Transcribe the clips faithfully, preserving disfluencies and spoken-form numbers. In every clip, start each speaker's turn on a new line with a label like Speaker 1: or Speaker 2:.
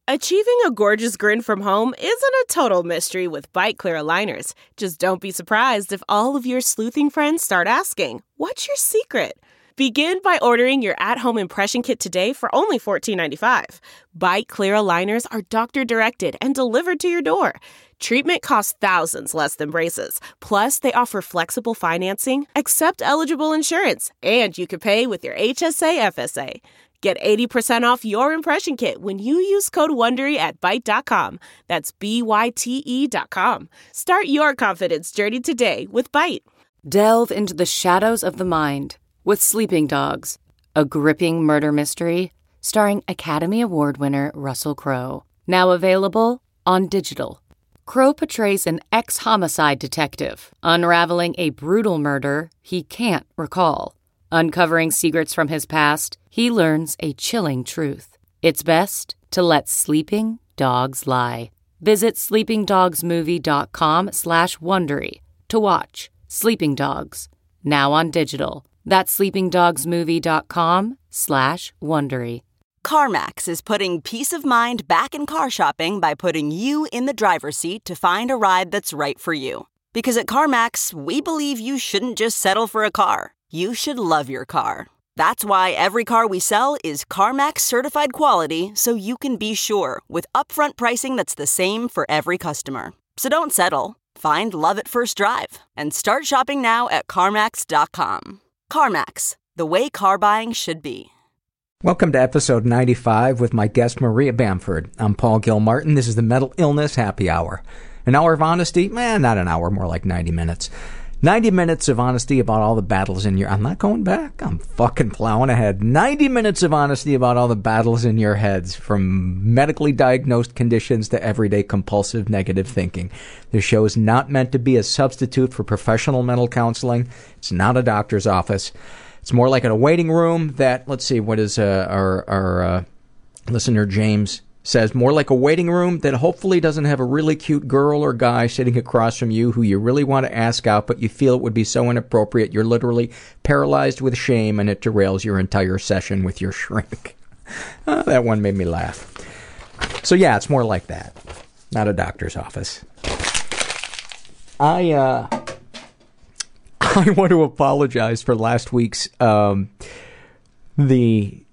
Speaker 1: Achieving a gorgeous grin from home isn't a total mystery with Byte Clear aligners. Just don't be surprised if all of your sleuthing friends start asking, "What's your secret?" Begin by ordering your at-home impression kit today for only fourteen ninety-five. Byte Clear aligners are doctor-directed and delivered to your door. Treatment costs thousands less than braces. Plus, they offer flexible financing, accept eligible insurance, and you can pay with your H S A F S A. Get eighty percent off your impression kit when you use code WONDERY at byte dot com. That's B Y T E dot com. Start your confidence journey today with Byte.
Speaker 2: Delve into the shadows of the mind with Sleeping Dogs, a gripping murder mystery starring Academy Award winner Russell Crowe. Now available on digital. Crowe portrays an ex-homicide detective unraveling a brutal murder he can't recall. Uncovering secrets from his past, he learns a chilling truth. It's best to let sleeping dogs lie. Visit sleepingdogsmovie.com slash Wondery to watch Sleeping Dogs, now on digital. That's sleepingdogsmovie.com slash Wondery.
Speaker 3: CarMax is putting peace of mind back in car shopping by putting you in the driver's seat to find a ride that's right for you. Because at CarMax, we believe you shouldn't just settle for a car. You should love your car. That's why every car we sell is CarMax certified quality, so you can be sure with upfront pricing that's the same for every customer. So don't settle. Find love at first drive and start shopping now at CarMax dot com. CarMax, the way car buying should be.
Speaker 4: Welcome to episode ninety-five with my guest Maria Bamford. I'm Paul Gilmartin. This is the Mental Illness Happy Hour. An hour of honesty? Man, not an hour, more like ninety minutes. ninety minutes of honesty about all the battles in your... I'm not going back. I'm fucking plowing ahead. ninety minutes of honesty about all the battles in your heads, from medically diagnosed conditions to everyday compulsive negative thinking. This show is not meant to be a substitute for professional mental counseling. It's not a doctor's office. It's more like a waiting room that, let's see, what is uh, our, our uh, listener James says, more like a waiting room that hopefully doesn't have a really cute girl or guy sitting across from you who you really want to ask out, but you feel it would be so inappropriate you're literally paralyzed with shame and it derails your entire session with your shrink. Oh, that one made me laugh. So yeah, it's more like that. Not a doctor's office. I, uh... I want to apologize for last week's, um, the,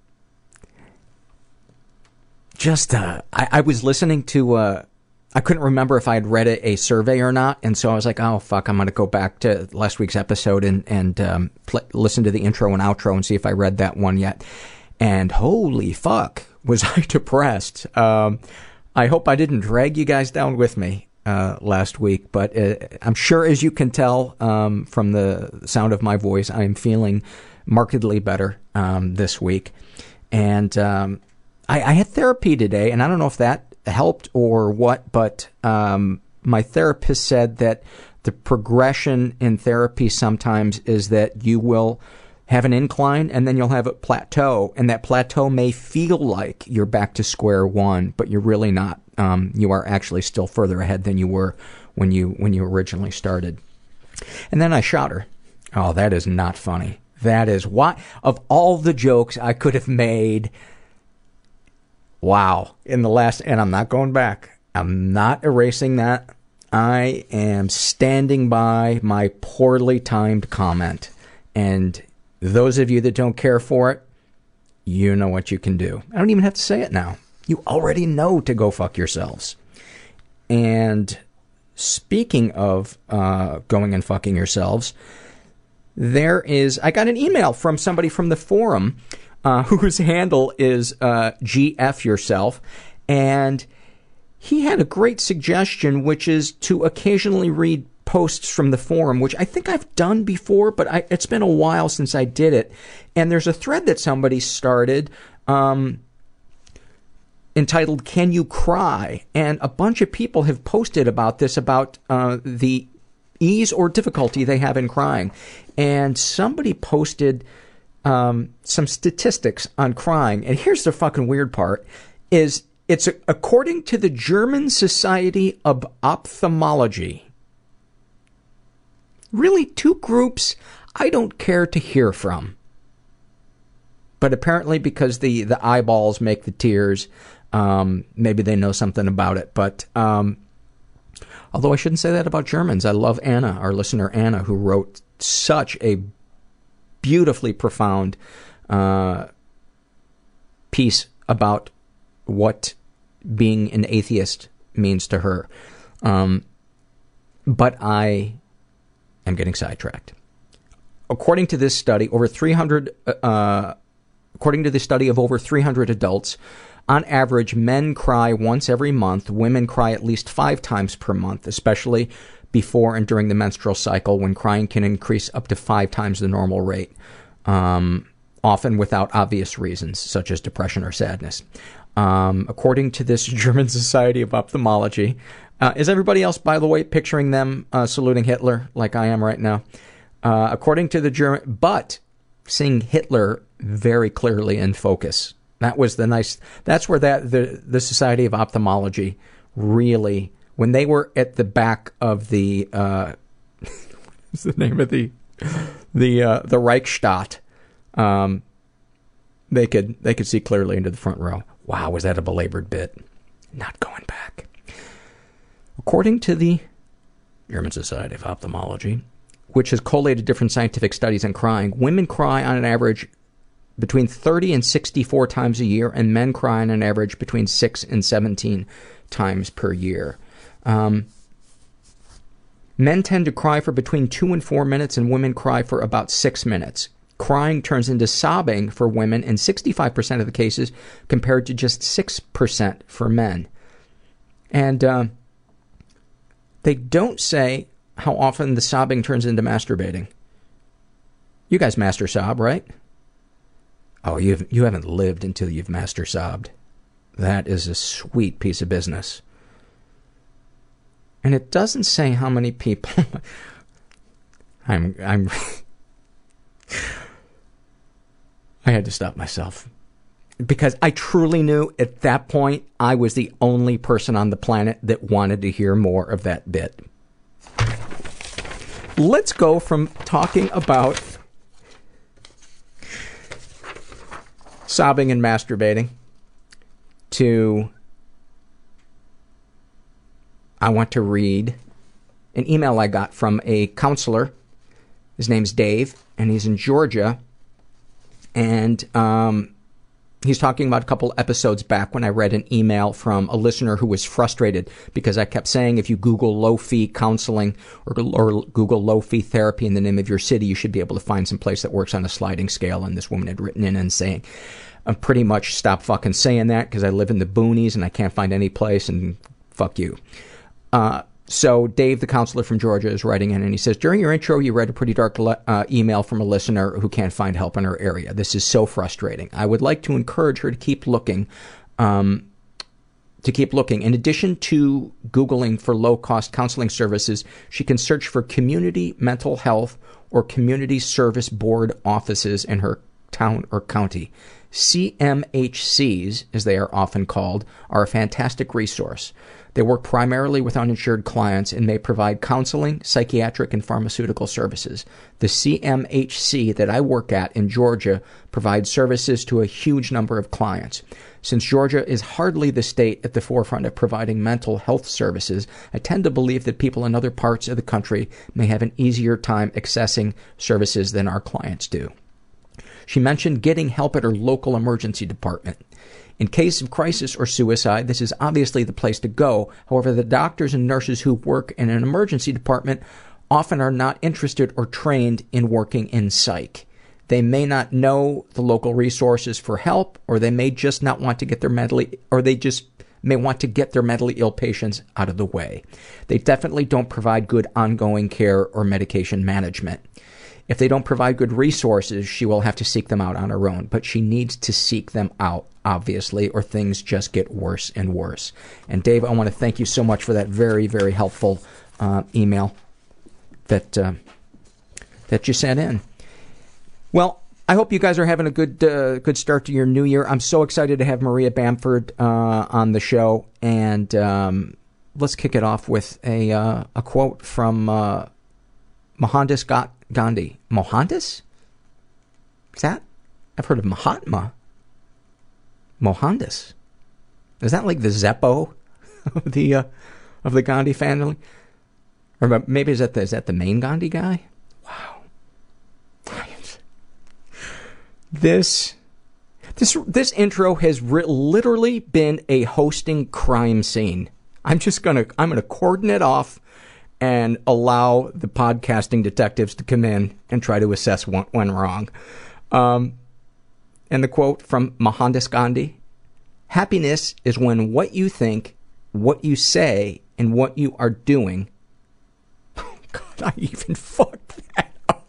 Speaker 4: just, uh, I, I was listening to, uh, I couldn't remember if I had read a, a survey or not, and so I was like, oh, fuck, I'm going to go back to last week's episode and, and um, pl- listen to the intro and outro and see if I read that one yet. And holy fuck, was I depressed. Um, I hope I didn't drag you guys down with me. Uh, last week, but uh, I'm sure, as you can tell um, from the sound of my voice, I'm feeling markedly better um, this week. And um, I, I had therapy today, and I don't know if that helped or what, but um, my therapist said that the progression in therapy sometimes is that you will have an incline and then you'll have a plateau, and that plateau may feel like you're back to square one, but you're really not. Um, you are actually still further ahead than you were when you when you originally started. And then I shot her. Oh, that is not funny. That is why, of all the jokes I could have made, wow, in the last, and I'm not going back. I'm not erasing that. I am standing by my poorly timed comment. And those of you that don't care for it, you know what you can do. I don't even have to say it now. You already know to go fuck yourselves. And speaking of uh, going and fucking yourselves, there is, I got an email from somebody from the forum uh, whose handle is uh, G F yourself, and he had a great suggestion, which is to occasionally read posts from the forum, which I think I've done before, but I, it's been a while since I did it. And there's a thread that somebody started um, entitled Can You Cry? And a bunch of people have posted about this, about uh, the ease or difficulty they have in crying. And somebody posted um, some statistics on crying. And here's the fucking weird part, is it's a, according to the German Society of Ophthalmology. Really, two groups I don't care to hear from. But apparently because the, the eyeballs make the tears, Um, maybe they know something about it. But um, although I shouldn't say that about Germans. I love Anna, our listener Anna, who wrote such a beautifully profound uh, piece about what being an atheist means to her. Um, but I am getting sidetracked. According to this study, over three hundred, uh, according to the study of over three hundred adults, on average, men cry once every month. Women cry at least five times per month, especially before and during the menstrual cycle, when crying can increase up to five times the normal rate, um, often without obvious reasons, such as depression or sadness. Um, according to this German Society of Ophthalmology, uh, is everybody else, by the way, picturing them uh, saluting Hitler like I am right now? Uh, according to the German, but seeing Hitler very clearly in focus. That was the nice, that's where that, the, the Society of Ophthalmology really, when they were at the back of the, uh, what's the name of the, the, uh, the Reichstag, um, they could, they could see clearly into the front row. Wow, was that a belabored bit? Not going back. According to the German Society of Ophthalmology, which has collated different scientific studies on crying, women cry on an average between thirty and sixty-four times a year, and men cry on an average between six and seventeen times per year. Um, men tend to cry for between two and four minutes, and women cry for about six minutes. Crying turns into sobbing for women in sixty-five percent of the cases, compared to just six percent for men. And uh, they don't say how often the sobbing turns into masturbating. You guys master sob, right? Oh, you've, you haven't lived until you've master sobbed. That is a sweet piece of business. And it doesn't say how many people... I'm... I'm I had to stop myself. Because I truly knew at that point I was the only person on the planet that wanted to hear more of that bit. Let's go from talking about sobbing and masturbating to I want to read an email I got from a counselor. His name's Dave, and he's in Georgia. And um, he's talking about a couple episodes back when I read an email from a listener who was frustrated because I kept saying if you Google low-fee counseling or, or Google low-fee therapy in the name of your city, you should be able to find some place that works on a sliding scale. And this woman had written in and saying, I'm pretty much stop fucking saying that because I live in the boonies and I can't find any place and fuck you. Uh, So Dave, the counselor from Georgia, is writing in and he says, during your intro, you read a pretty dark le- uh, email from a listener who can't find help in her area. This is so frustrating. I would like to encourage her to keep looking, um, to keep looking. In addition to Googling for low-cost counseling services, she can search for community mental health or community service board offices in her town or county. C M H Cs, as they are often called, are a fantastic resource. They work primarily with uninsured clients and may provide counseling, psychiatric, and pharmaceutical services. The C M H C that I work at in Georgia provides services to a huge number of clients. Since Georgia is hardly the state at the forefront of providing mental health services, I tend to believe that people in other parts of the country may have an easier time accessing services than our clients do. She mentioned getting help at her local emergency department. In case of crisis or suicide, this is obviously the place to go. However, the doctors and nurses who work in an emergency department often are not interested or trained in working in psych. They may not know the local resources for help, or they may just not want to get their mentally, or they just may want to get their mentally ill patients out of the way. They definitely don't provide good ongoing care or medication management. If they don't provide good resources, she will have to seek them out on her own. But she needs to seek them out, obviously, or things just get worse and worse. And Dave, I want to thank you so much for that very, very helpful uh, email that uh, that you sent in. Well, I hope you guys are having a good uh, good start to your new year. I'm so excited to have Maria Bamford uh, on the show. And um, let's kick it off with a, uh, a quote from uh, Mohandas Gandhi. Mohandas? Is that? I've heard of Mahatma. Mohandas. Is that like the Zeppo of the uh, of the Gandhi family? Or maybe is that the, is that the main Gandhi guy? Wow. This this this intro has ri- literally been a hosting crime scene. I'm just gonna I'm gonna cordon it off and allow the podcasting detectives to come in and try to assess what went wrong. Um, and the quote from Mohandas Gandhi: "Happiness is when what you think, what you say, and what you are doing." Oh God, I even fucked that up.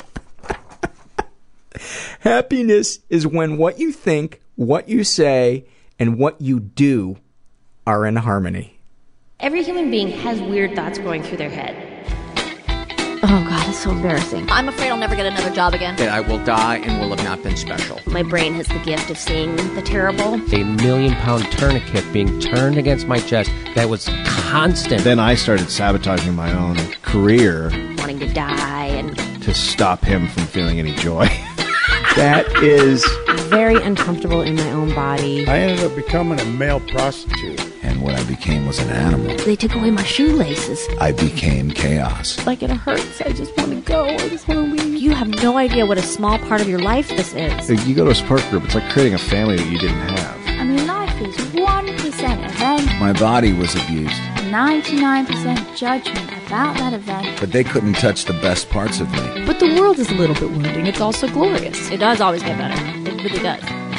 Speaker 4: Happiness is when what you think, what you say, and what you do are in harmony.
Speaker 5: Every human being has weird thoughts going through their head.
Speaker 6: Oh God, it's so embarrassing.
Speaker 7: I'm afraid I'll never get another job again.
Speaker 8: That I will die and will have not been special.
Speaker 5: My brain has the gift of seeing the terrible.
Speaker 9: A million pound tourniquet being turned against my chest that was constant.
Speaker 10: Then I started sabotaging my own career.
Speaker 5: Wanting to die and...
Speaker 10: to stop him from feeling any joy. That is...
Speaker 6: very uncomfortable in my own body.
Speaker 11: I ended up becoming a male prostitute.
Speaker 12: And what I became was an animal.
Speaker 5: They took away my shoelaces.
Speaker 12: I became chaos.
Speaker 6: Like, it hurts. I just want to go. I just want to leave.
Speaker 7: You have no idea what a small part of your life this is.
Speaker 10: You go to a support group, it's like creating a family that you didn't have.
Speaker 13: I mean, life is one percent event.
Speaker 12: My body was abused.
Speaker 13: ninety-nine percent judgment about that event.
Speaker 12: But they couldn't touch the best parts of me.
Speaker 6: But the world is a little bit wounding. It's also glorious.
Speaker 7: It does always get better. It really does.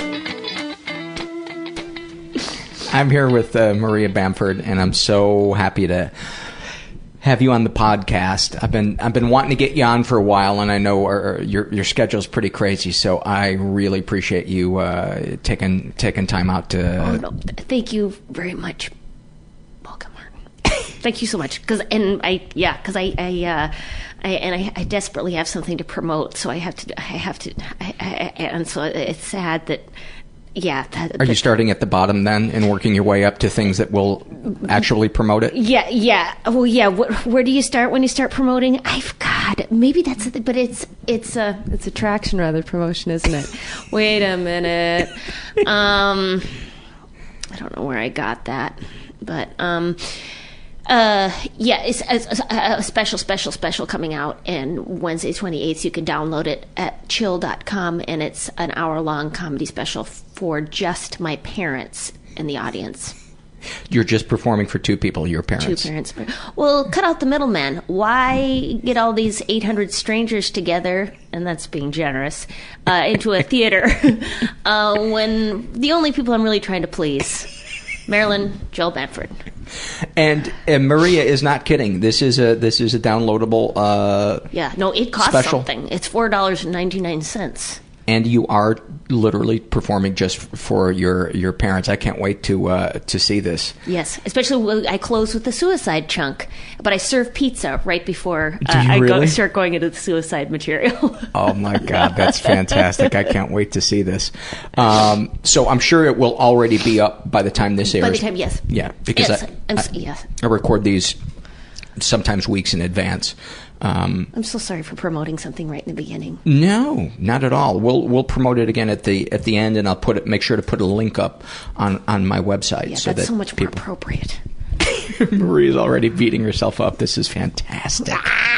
Speaker 4: I'm here with uh, Maria Bamford, and I'm so happy to have you on the podcast. I've been I've been wanting to get you on for a while, and I know our, your your schedule's pretty crazy, so I really appreciate you uh, taking taking time out to.
Speaker 5: Oh, no. Thank you very much. Welcome, Martin. Thank you so much. Because and I yeah, because I I. Uh, I, and I, I desperately have something to promote, so I have to. I have to. I, I, and so it's sad that. Yeah. That,
Speaker 4: Are
Speaker 5: that,
Speaker 4: you starting at the bottom then and working your way up to things that will actually promote it?
Speaker 5: Yeah, yeah. Well, yeah. Where, where do you start when you start promoting? I've God, maybe that's it, but it's it's a
Speaker 6: it's attraction rather promotion, isn't it?
Speaker 5: Wait a minute. Um, I don't know where I got that, but um. Uh, yeah, it's a, a special, special, special coming out, and Wednesday twenty-eighth, you can download it at chill dot com, and it's an hour-long comedy special for just my parents in the audience.
Speaker 4: You're just performing for two people, your parents.
Speaker 5: Two parents. Well, cut out the middleman. Why get all these eight hundred strangers together, and that's being generous, uh, into a theater uh, when the only people I'm really trying to please, Marilyn Joel Bamford.
Speaker 4: And, and Maria is not kidding. This is a this is a downloadable. Uh,
Speaker 5: yeah, no, it costs
Speaker 4: special.
Speaker 5: something. It's four dollars and ninety nine cents.
Speaker 4: And you are literally performing just for your, your parents. I can't wait to uh, to see this.
Speaker 5: Yes, especially when I close with the suicide chunk, but I serve pizza right before uh,
Speaker 4: Do you
Speaker 5: I
Speaker 4: really?
Speaker 5: go, start going into the suicide material.
Speaker 4: Oh my God, that's fantastic! I can't wait to see this. Um, so I'm sure it will already be up by the time this airs.
Speaker 5: By the time, yes.
Speaker 4: Yeah, because
Speaker 5: yes,
Speaker 4: I,
Speaker 5: I'm,
Speaker 4: I,
Speaker 5: yes.
Speaker 4: I record these sometimes weeks in advance. Um,
Speaker 5: I'm so sorry for promoting something right in the beginning.
Speaker 4: No, not at all. We'll we'll promote it again at the at the end, and I'll put it. Make sure to put a link up on, on my website.
Speaker 5: Yeah,
Speaker 4: so
Speaker 5: that's
Speaker 4: that
Speaker 5: so much
Speaker 4: people...
Speaker 5: more appropriate.
Speaker 4: Marie's already beating herself up. This is fantastic.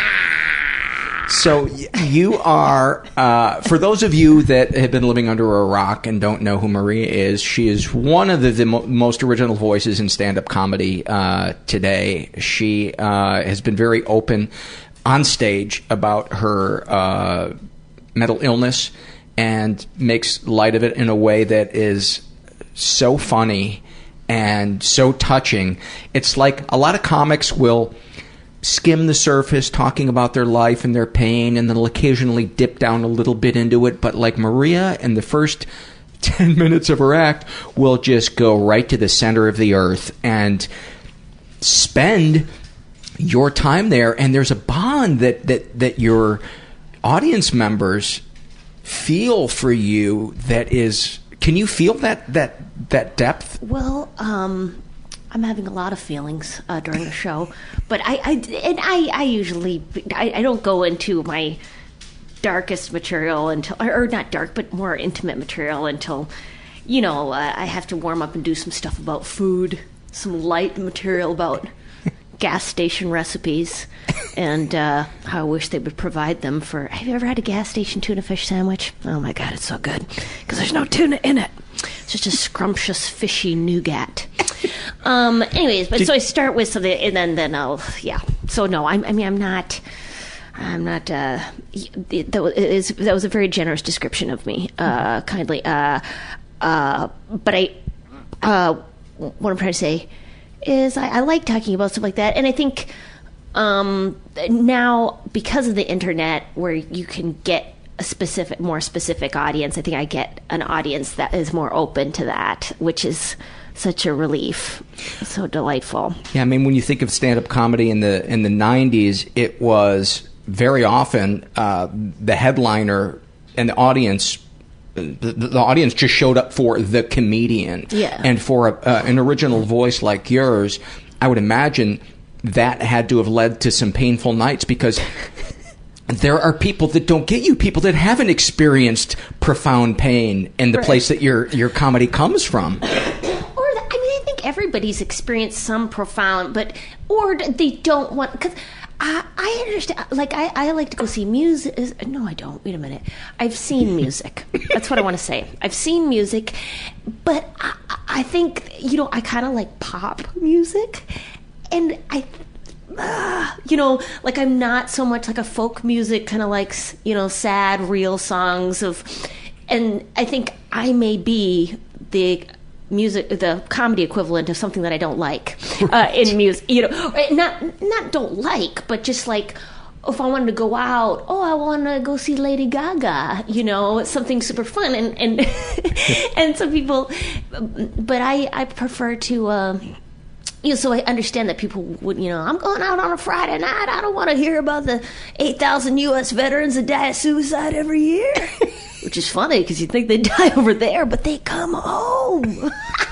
Speaker 4: So you are, uh, for those of you that have been living under a rock and don't know who Maria is, she is one of the, the mo- most original voices in stand-up comedy uh, today. She uh, has been very open on stage about her uh, mental illness and makes light of it in a way that is so funny and so touching. It's like a lot of comics will skim the surface talking about their life and their pain, and then they'll occasionally dip down a little bit into it. But like Maria, in the first ten minutes of her act, will just go right to the center of the earth and spend your time there. And there's a bond that, that, that your audience members feel for you that is... Can you feel that that that depth?
Speaker 5: Well, um, I'm having a lot of feelings uh, during the show, but I, I and I, I usually I, I don't go into my darkest material until, or not dark, but more intimate material until, you know, uh, I have to warm up and do some stuff about food, some light material about gas station recipes, and uh, how I wish they would provide them for... Have you ever had a gas station tuna fish sandwich? Oh my God, it's so good. Because there's no tuna in it. It's just a scrumptious, fishy nougat. Um, anyways, but Did, so I start with something, and then, then I'll... Yeah. So no, I'm, I mean, I'm not... I'm not... Uh, that, was, that was a very generous description of me, uh, kindly. Uh, uh, but I... Uh, what I'm trying to say... is I, I like talking about stuff like that, and I think um, now because of the internet, where you can get a specific, more specific audience, I think I get an audience that is more open to that, which is such a relief. It's so delightful.
Speaker 8: Yeah, I mean, when you think of stand-up comedy in the in the nineties, it was very often uh, the headliner and the audience. The, the audience just showed up for the comedian.
Speaker 5: Yeah.
Speaker 8: And for a, uh, an original voice like yours, I would imagine that had to have led to some painful nights, because there are people that don't get you, people that haven't experienced profound pain in the right. place that your your comedy comes from.
Speaker 5: Or, I mean, I think everybody's experienced some profound, but, or they don't want, because I, I understand, like, I, I like to go see music. No, I don't. Wait a minute. I've seen music. That's what I want to say. I've seen music, but I, I think, you know, I kind of like pop music, and I, uh, you know, like, I'm not so much like a folk music, kind of like, you know, sad, real songs of, and I think I may be the music, the comedy equivalent of something that I don't like uh, in music, you know, not not don't like, but just like, if I wanted to go out, oh, I want to go see Lady Gaga, you know, something super fun, and and and some people, but I I prefer to. Uh, You know, so I understand that people would, you know, I'm going out on a Friday night. I don't want to hear about the eight thousand U S veterans that die of suicide every year. Which is funny, because you think they die over there, but they come home.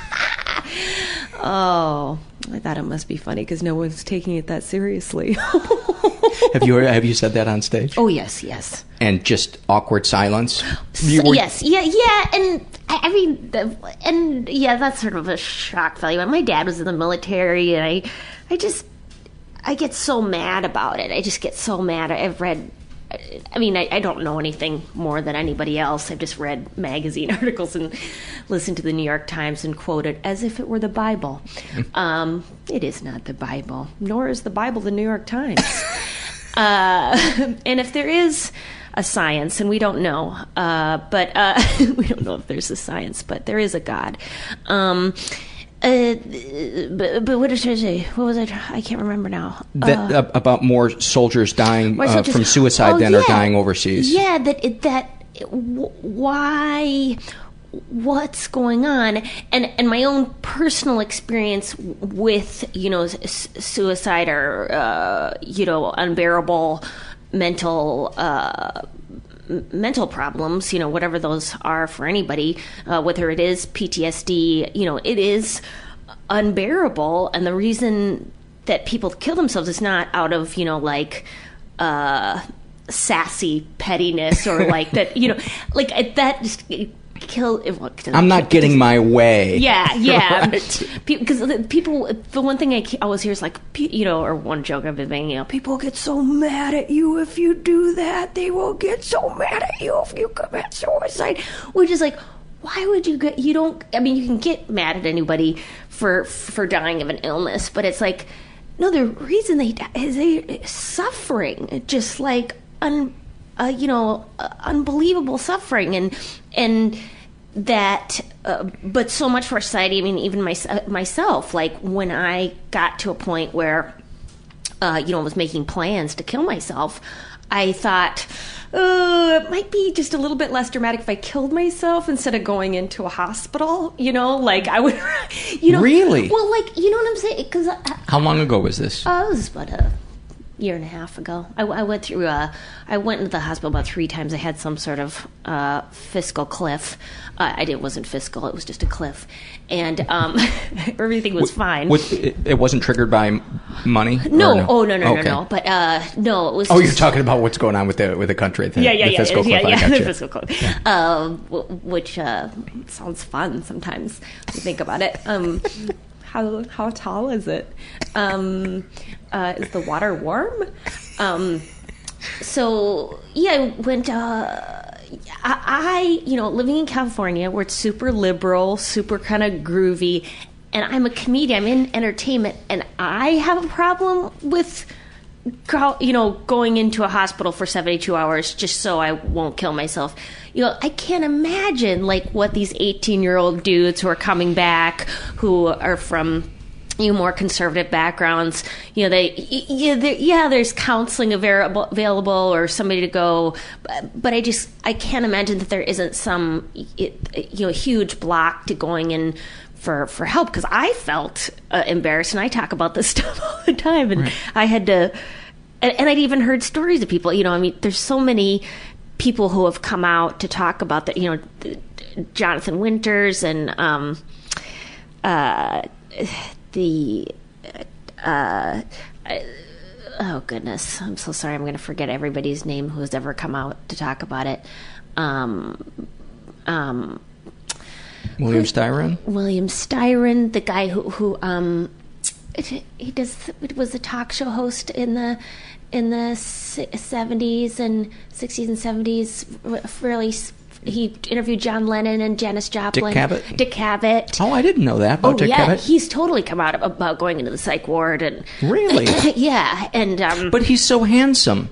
Speaker 6: Oh, I thought it must be funny because no one's taking it that seriously.
Speaker 8: Have you have you said that on stage?
Speaker 5: Oh, yes, yes.
Speaker 8: And just awkward silence?
Speaker 5: So, were... Yes, yeah, yeah, and I, I mean, the, and yeah, that's sort of a shock value. My dad was in the military, and I, I just, I get so mad about it. I just get so mad. I've read, I mean, I, I don't know anything more than anybody else. I've just read magazine articles and listened to the New York Times and quote it as if it were the Bible. Um, it is not the Bible, nor is the Bible the New York Times. uh, and if there is a science, and we don't know, uh, but uh, we don't know if there's a science, but there is a God. Um, Uh, but, but what did I say? What was I? I can't remember now.
Speaker 8: That, uh, about more soldiers dying
Speaker 5: more
Speaker 8: uh,
Speaker 5: soldiers,
Speaker 8: from suicide
Speaker 5: oh,
Speaker 8: than
Speaker 5: yeah.
Speaker 8: are dying overseas.
Speaker 5: Yeah, that it, that w- why? What's going on? And and my own personal experience with, you know, s- suicide or uh, you know, unbearable mental. Uh, mental problems, you know, whatever those are for anybody, uh, whether it is P T S D, you know, it is unbearable. And the reason that people kill themselves is not out of, you know, like, uh, sassy pettiness or like that, you know, like that just kill. Well,
Speaker 8: I'm not getting just, my way.
Speaker 5: Yeah, yeah.
Speaker 8: Right.
Speaker 5: Because people, the one thing I always hear is like, you know, or one joke I've been making, you know, people get so mad at you if you do that. They will get so mad at you if you commit suicide. Which is like, why would you get? You don't. I mean, you can get mad at anybody for for dying of an illness, but it's like, no, the reason they die is they suffering, just like un, uh, you know, uh, unbelievable suffering, and and. That, uh, but so much for society. I mean, even my, uh, myself, like when I got to a point where, uh, you know, I was making plans to kill myself, I thought, uh, it might be just a little bit less dramatic if I killed myself instead of going into a hospital, you know, like I would, you know.
Speaker 8: Really?
Speaker 5: Well, like, you know what I'm saying? Cause I,
Speaker 8: How long ago was this?
Speaker 5: Uh, it was about a year and a half ago. I, I went through. Uh, I went into the hospital about three times. I had some sort of uh, fiscal cliff. Uh, I did. It wasn't fiscal. It was just a cliff, and um, everything was fine.
Speaker 8: With, it, it wasn't triggered by money.
Speaker 5: No.
Speaker 8: no?
Speaker 5: Oh no no
Speaker 8: okay.
Speaker 5: no no. But uh, no, it was.
Speaker 8: Oh,
Speaker 5: just,
Speaker 8: you're talking about what's going on with the with the country. The,
Speaker 5: yeah yeah
Speaker 8: the
Speaker 5: yeah
Speaker 8: fiscal
Speaker 5: yeah
Speaker 8: cliff.
Speaker 5: yeah,
Speaker 8: I
Speaker 5: yeah
Speaker 8: got
Speaker 5: the
Speaker 8: you.
Speaker 5: fiscal cliff. Uh, which uh, sounds fun sometimes. When you think about it. Um, how how tall is it? Um, uh, is the water warm? Um, so yeah, I went. Uh, I, I, you know, living in California, where it's super liberal, super kind of groovy, and I'm a comedian. I'm in entertainment, and I have a problem with, you know, going into a hospital for seventy-two hours just so I won't kill myself. You know, I can't imagine like what these eighteen-year-old dudes who are coming back, who are from, you know, more conservative backgrounds, you know, they, yeah, yeah, there's counseling available, available or somebody to go, but, but I just, I can't imagine that there isn't some, you know, huge block to going in for, for help, because I felt uh, embarrassed, and I talk about this stuff all the time, and right. I had to, and, and I'd even heard stories of people, you know, I mean, there's so many people who have come out to talk about that, you know, Jonathan Winters and, um, uh, the uh, uh, oh goodness, I'm so sorry, I'm going to forget everybody's name who's ever come out to talk about it. Um, um,
Speaker 8: William Styron.
Speaker 5: William Styron, the guy who who um, it, he does it was a talk show host in the in the seventies and sixties and seventies. Really. He interviewed John Lennon and Janis Joplin.
Speaker 8: Dick Cavett?
Speaker 5: Dick Cavett.
Speaker 8: Oh, I didn't know that about
Speaker 5: oh,
Speaker 8: Dick
Speaker 5: yeah.
Speaker 8: Cavett.
Speaker 5: He's totally come out about going into the psych ward. and
Speaker 8: Really?
Speaker 5: Yeah. and um,
Speaker 8: But he's so handsome.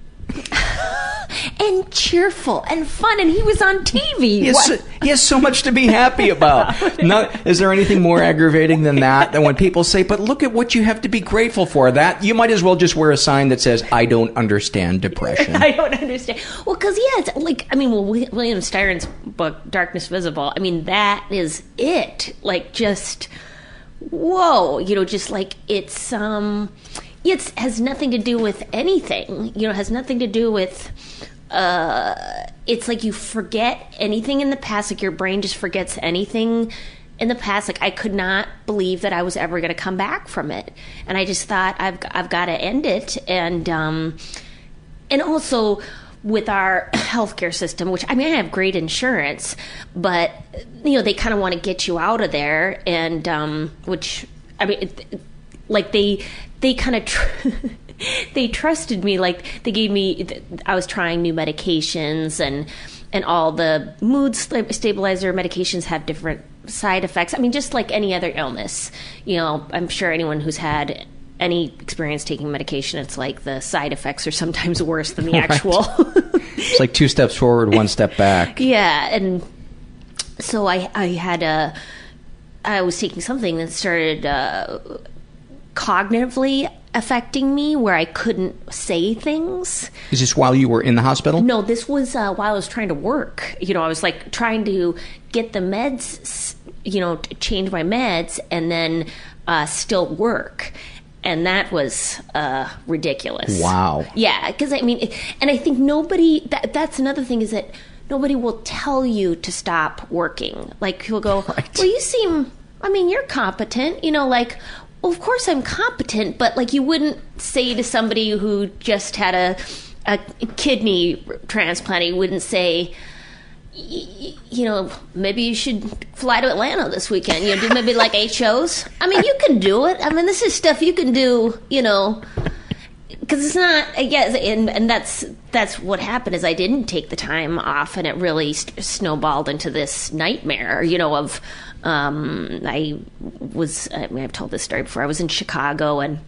Speaker 5: And cheerful and fun, and he was on T V.
Speaker 8: He has, so, he has so much to be happy about. Not, is there anything more aggravating than that? Than when people say, "But look at what you have to be grateful for." That you might as well just wear a sign that says, "I don't understand depression."
Speaker 5: I don't understand. Well, because yeah, it's like I mean, well, William Styron's book "Darkness Visible." I mean, that is it. Like, just whoa, you know, just like it's um, it has nothing to do with anything. You know, it has nothing to do with. Uh, it's like you forget anything in the past, like your brain just forgets anything in the past. Like I could not believe that I was ever going to come back from it, and I just thought I've I've got to end it. And um, and also with our healthcare system, which I mean I have great insurance, but you know they kind of want to get you out of there, and um, which I mean it, like they they kind of. Tr- They trusted me, like they gave me. I was trying new medications, and and all the mood stabilizer medications have different side effects. I mean, just like any other illness, you know. I'm sure anyone who's had any experience taking medication, it's like the side effects are sometimes worse than the actual.
Speaker 8: It's like two steps forward, one step back.
Speaker 5: Yeah, and so I I had a. I was taking something that started uh, cognitively affecting me, where I couldn't say things.
Speaker 8: Is this while you were in the hospital?
Speaker 5: No, this was uh, while I was trying to work. You know, I was like trying to get the meds, you know, to change my meds, and then uh, still work. And that was uh, ridiculous.
Speaker 8: Wow.
Speaker 5: Yeah, because I mean, and I think nobody, that, that's another thing is that nobody will tell you to stop working. Like people go, right. Well, you seem, I mean, you're competent, you know, like, well, of course I'm competent, but like you wouldn't say to somebody who just had a a kidney transplant, you wouldn't say, y- you know, maybe you should fly to Atlanta this weekend. You know, do maybe like eight shows. I mean, you can do it. I mean, this is stuff you can do. You know, because it's not. Yes, and and that's that's what happened is I didn't take the time off, and it really st- snowballed into this nightmare. You know, of. Um, I was, I mean, I've told this story before. I was in Chicago and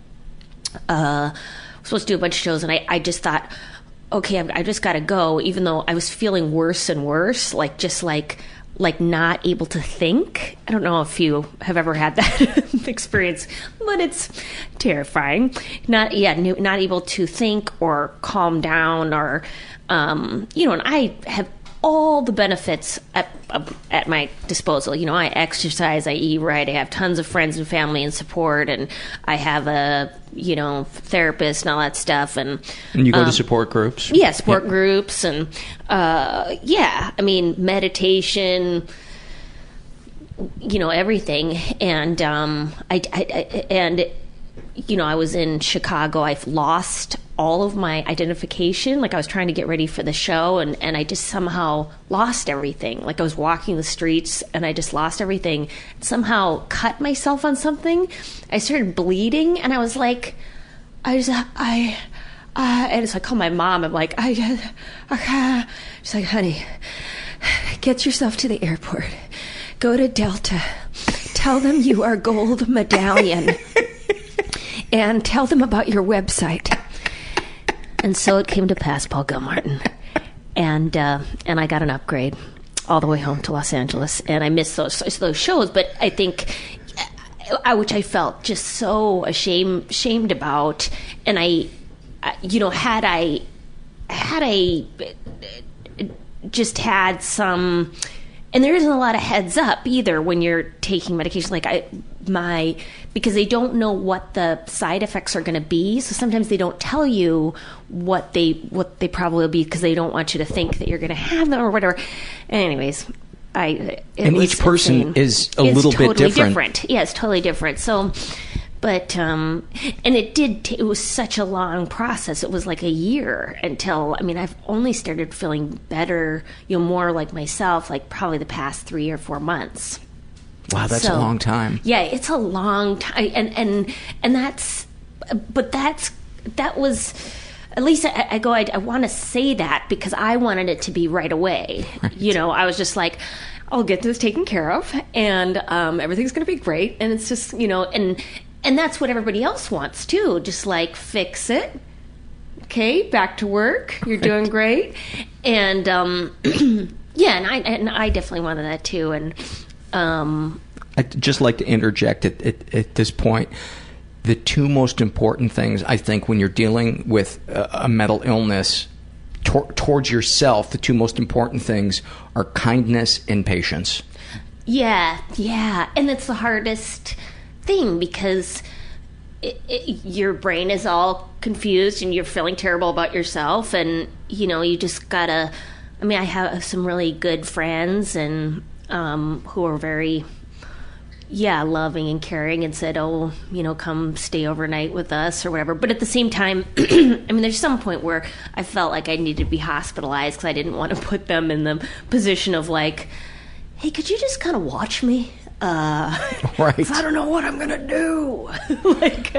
Speaker 5: uh, was supposed to do a bunch of shows, and I, I just thought, okay, I've, I just got to go, even though I was feeling worse and worse, like just like like not able to think. I don't know if you have ever had that experience, but it's terrifying. Not yeah, not able to think or calm down, or um, you know. And I have all the benefits at, at my disposal. You know, I exercise, I eat right, I have tons of friends and family and support, and I have a, you know, therapist and all that stuff. And,
Speaker 8: and you go
Speaker 5: um,
Speaker 8: to support groups?
Speaker 5: Yeah, support yep. groups. And, uh, yeah, I mean, meditation, you know, everything. And, um, I, I, I and, you know, I was in Chicago. I've lost all of my identification. Like, I was trying to get ready for the show, and, and I just somehow lost everything. Like, I was walking the streets and I just lost everything. Somehow cut myself on something. I started bleeding, and I was like, I just, I, uh, and so I called my mom. I'm like, I just, okay. She's like, honey, get yourself to the airport. Go to Delta. Tell them you are gold medallion. And tell them about your website. And so it came to pass, Paul Gilmartin. And uh, and I got an upgrade all the way home to Los Angeles. And I missed those those shows, but I think, I, which I felt just so ashamed ashamed about. And I, you know, had I had I just had some, and there isn't a lot of heads up either when you're taking medication. Like I, my, because they don't know what the side effects are going to be. So sometimes they don't tell you what they, what they probably will be, because they don't want you to think that you're going to have them or whatever. Anyways, I, it
Speaker 8: and
Speaker 5: was
Speaker 8: each person
Speaker 5: insane.
Speaker 8: is a
Speaker 5: it's
Speaker 8: little
Speaker 5: totally
Speaker 8: bit different.
Speaker 5: different. Yeah, it's totally different. So, but, um, and it did, t- it was such a long process. It was like a year until, I mean, I've only started feeling better, you know, more like myself, like probably the past three or four months.
Speaker 8: Wow, that's
Speaker 5: so,
Speaker 8: a long time.
Speaker 5: Yeah, it's a long time. And, and, and that's, but that's, that was, at least I, I go, I, I want to say that because I wanted it to be right away. Right. You know, I was just like, I'll get this taken care of, and um, everything's going to be great. And it's just, you know, and, and that's what everybody else wants too. Just like, fix it. Okay, back to work. You're right. Doing great. And, um, yeah, and I, and I definitely wanted that too. And, um,
Speaker 8: I'd just like to interject at, at, at this point. The two most important things, I think, when you're dealing with a, a mental illness tor- towards yourself, the two most important things are kindness and patience.
Speaker 5: Yeah, yeah. And it's the hardest thing because it, it, your brain is all confused and you're feeling terrible about yourself. And, you know, you just gotta, I mean, I have some really good friends and um, who are very... yeah, loving and caring, and said, oh, you know, come stay overnight with us or whatever. But at the same time, I mean, there's some point where I felt like I needed to be hospitalized because I didn't want to put them in the position of like, hey, could you just kind of watch me? Uh,
Speaker 8: right.
Speaker 5: 'Cause I don't know what I'm going to do. like,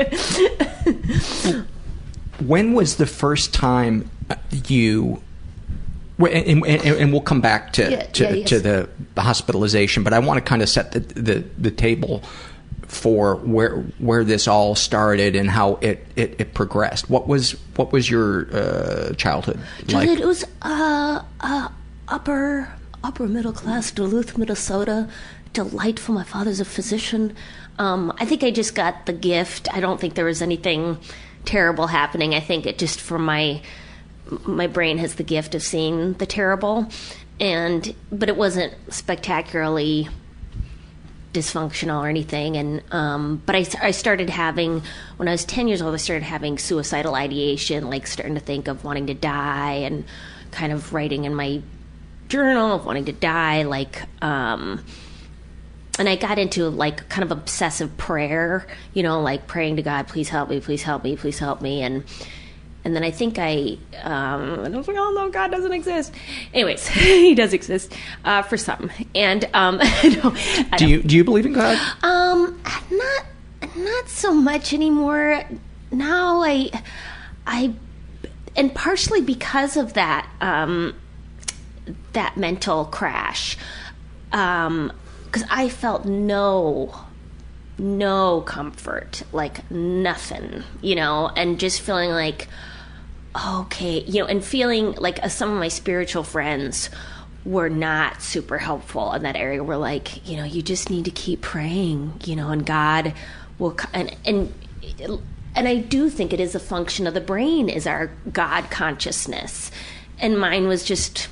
Speaker 8: when was the first time you... And, and, and we'll come back to
Speaker 5: yeah,
Speaker 8: to,
Speaker 5: yeah, yes.
Speaker 8: to the hospitalization, but I want to kind of set the, the, the table for where where this all started and how it, it, it progressed. What was what was your uh, childhood like?
Speaker 5: Childhood, it was uh, uh, upper upper middle class, Duluth, Minnesota. Delightful. My father's a physician. Um, I think I just got the gift. I don't think there was anything terrible happening. I think it just for my my brain has the gift of seeing the terrible, and but it wasn't spectacularly dysfunctional or anything. And um, but I, I started having, when I was ten years old, I started having suicidal ideation, like starting to think of wanting to die, and kind of writing in my journal of wanting to die, like um, and I got into like kind of obsessive prayer, you know, like praying to God, please help me, please help me, please help me, and And then I think I, um, I was like, oh no, God doesn't exist. Anyways, he does exist uh, for some. And um, no, I
Speaker 8: do you do you believe in God?
Speaker 5: Um, not not so much anymore. Now I, I, and partially because of that, um, that mental crash, um, because I felt no. no comfort, like nothing, you know, and just feeling like, okay, you know, and feeling like uh, some of my spiritual friends were not super helpful in that area. We're like, you know, you just need to keep praying, you know, and God will, and, and, and I do think it is a function of the brain, is our God consciousness. And mine was just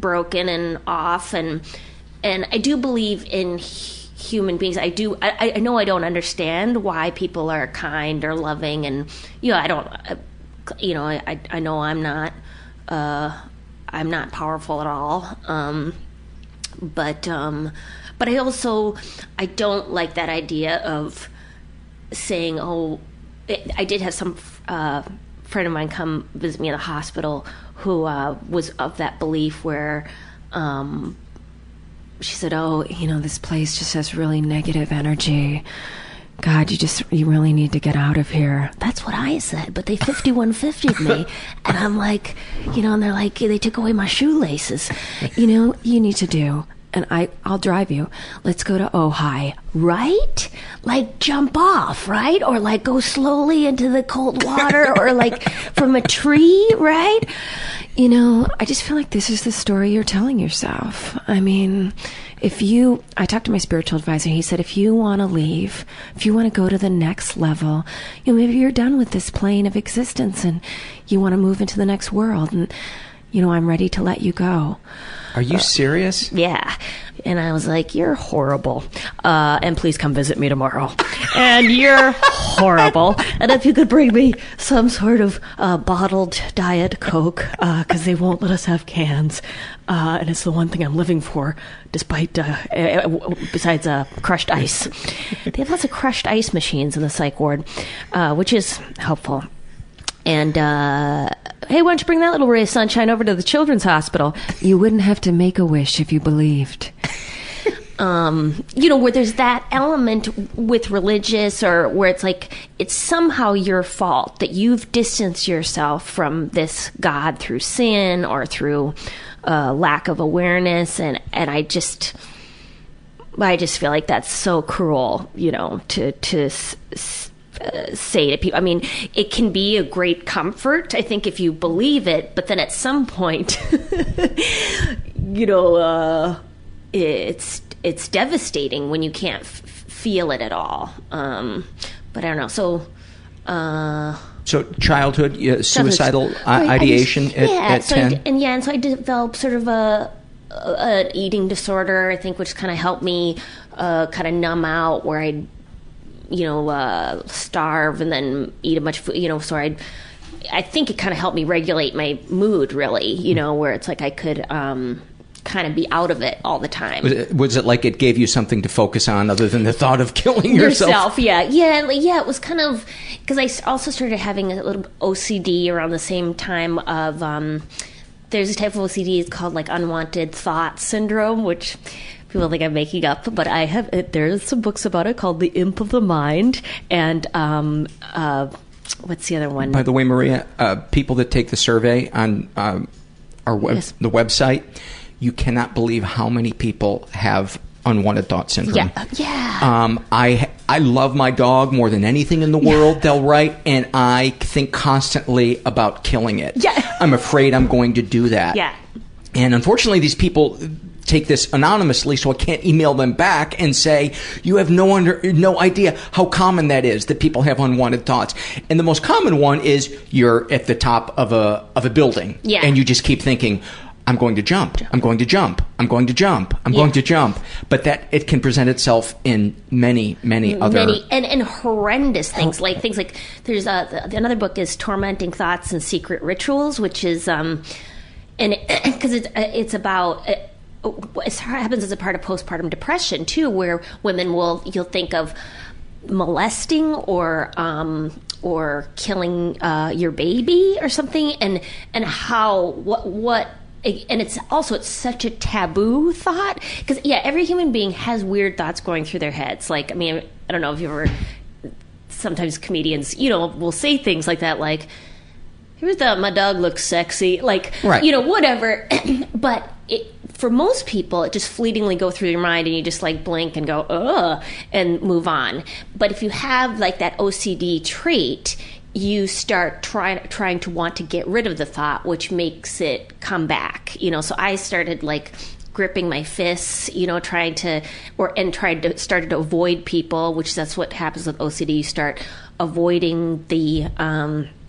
Speaker 5: broken and off, and and I do believe in human beings. I do. I, I know I don't understand why people are kind or loving, and you know, I don't. You know, I I know I'm not. Uh, I'm not powerful at all. Um, but um, but I also I don't like that idea of saying, oh, it, I did have some uh, friend of mine come visit me in the hospital who uh, was of that belief where. Um, She said, oh, you know, this place just has really negative energy. God, you just, you really need to get out of here. That's what I said, but they fifty-one fifty'd me. And I'm like, you know, and they're like, they took away my shoelaces. You know, you need to do, and I, I'll drive you. Let's go to Ojai, right? Like jump off, right? Or like go slowly into the cold water or like from a tree, right? You know, I just feel like this is the story you're telling yourself. I mean, if you, I talked to my spiritual advisor, he said, if you want to leave, if you want to go to the next level, you know, maybe you're done with this plane of existence and you want to move into the next world and, you know, I'm ready to let you go.
Speaker 8: Are you uh, serious?
Speaker 5: Yeah. And I was like, you're horrible. Uh, and please come visit me tomorrow. And you're horrible. And if you could bring me some sort of uh, bottled Diet Coke, because uh, they won't let us have cans. Uh, and it's the one thing I'm living for, despite, uh, uh, besides uh, crushed ice. They have lots of crushed ice machines in the psych ward, uh, which is helpful. And, uh, hey, why don't you bring that little ray of sunshine over to the children's hospital? You wouldn't have to make a wish if you believed. um, you know, where there's that element with religious or where it's like, it's somehow your fault that you've distanced yourself from this God through sin or through uh, lack of awareness. And, and I just, I just feel like that's so cruel, you know, to, to, s- Uh, say to people. I mean, it can be a great comfort, I think, if you believe it, but then at some point, you know, uh, it's it's devastating when you can't f- feel it at all. Um, but I don't know. So, uh,
Speaker 8: so childhood uh, suicidal
Speaker 5: childhood.
Speaker 8: Uh,
Speaker 5: Right,
Speaker 8: ideation
Speaker 5: just,
Speaker 8: at,
Speaker 5: yeah,
Speaker 8: at
Speaker 5: so
Speaker 8: ten?
Speaker 5: I, and yeah, and so I developed sort of a, a an eating disorder, I think, which kind of helped me uh, kind of numb out where I'd you know, uh, starve and then eat a bunch of food, you know, so I'd, I think it kind of helped me regulate my mood, really, you know, where it's like I could um, kind of be out of it all the time.
Speaker 8: Was it, was it like it gave you something to focus on other than the thought of killing yourself?
Speaker 5: Yourself, yeah. Yeah, yeah, it was kind of, because I also started having a little O C D around the same time of, um, there's a type of O C D, it's called like unwanted thought syndrome, which people think I'm making up, but I have, there's some books about it called The Imp of the Mind, and um, uh, what's the other one?
Speaker 8: By the way, Maria, uh, people that take the survey on um, our web,
Speaker 5: Yes.
Speaker 8: the website, you cannot believe how many people have unwanted thought syndrome.
Speaker 5: Yeah, yeah.
Speaker 8: Um, I I love my dog more than anything in the world, they'll write, and I think constantly about killing it.
Speaker 5: Yeah.
Speaker 8: I'm afraid I'm going to do that.
Speaker 5: Yeah.
Speaker 8: And unfortunately, these people take this anonymously, so I can't email them back and say, you have no under, no idea how common that is, that people have unwanted thoughts. And the most common one is you're at the top of a of a building,
Speaker 5: yeah.
Speaker 8: and you just keep thinking, I'm going to jump, I'm going to jump, I'm going to jump, I'm
Speaker 5: yeah.
Speaker 8: going to jump. But that it can present itself in many, many other...
Speaker 5: Many, and, and horrendous things, like things like, there's a, the, another book is Tormenting Thoughts and Secret Rituals, which is, um, and because it, it's, it's about... Uh, it happens as a part of postpartum depression too, where women will you'll think of molesting or um, or killing uh, your baby or something, and and how what what and it's also it's such a taboo thought because yeah, every human being has weird thoughts going through their heads. Like I mean, I don't know if you ever sometimes comedians you know will say things like that, like here's the my dog looks sexy, like
Speaker 8: right.
Speaker 5: you know whatever, but. It, for most people, it just fleetingly go through your mind and you just like blink and go, ugh, and move on. But if you have like that O C D trait, you start trying trying to want to get rid of the thought, which makes it come back. You know, so I started like gripping my fists, you know, trying to, or and tried to started to avoid people, which that's what happens with O C D. You start avoiding the um,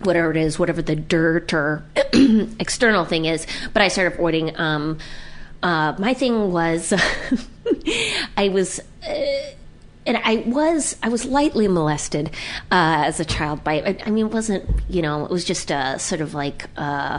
Speaker 5: whatever it is, whatever the dirt or external thing is. But I started avoiding. Um, uh, my thing was, I was, uh, and I was, I was lightly molested uh, as a child by. I, I mean, it wasn't, you know, it was just a sort of like. Uh,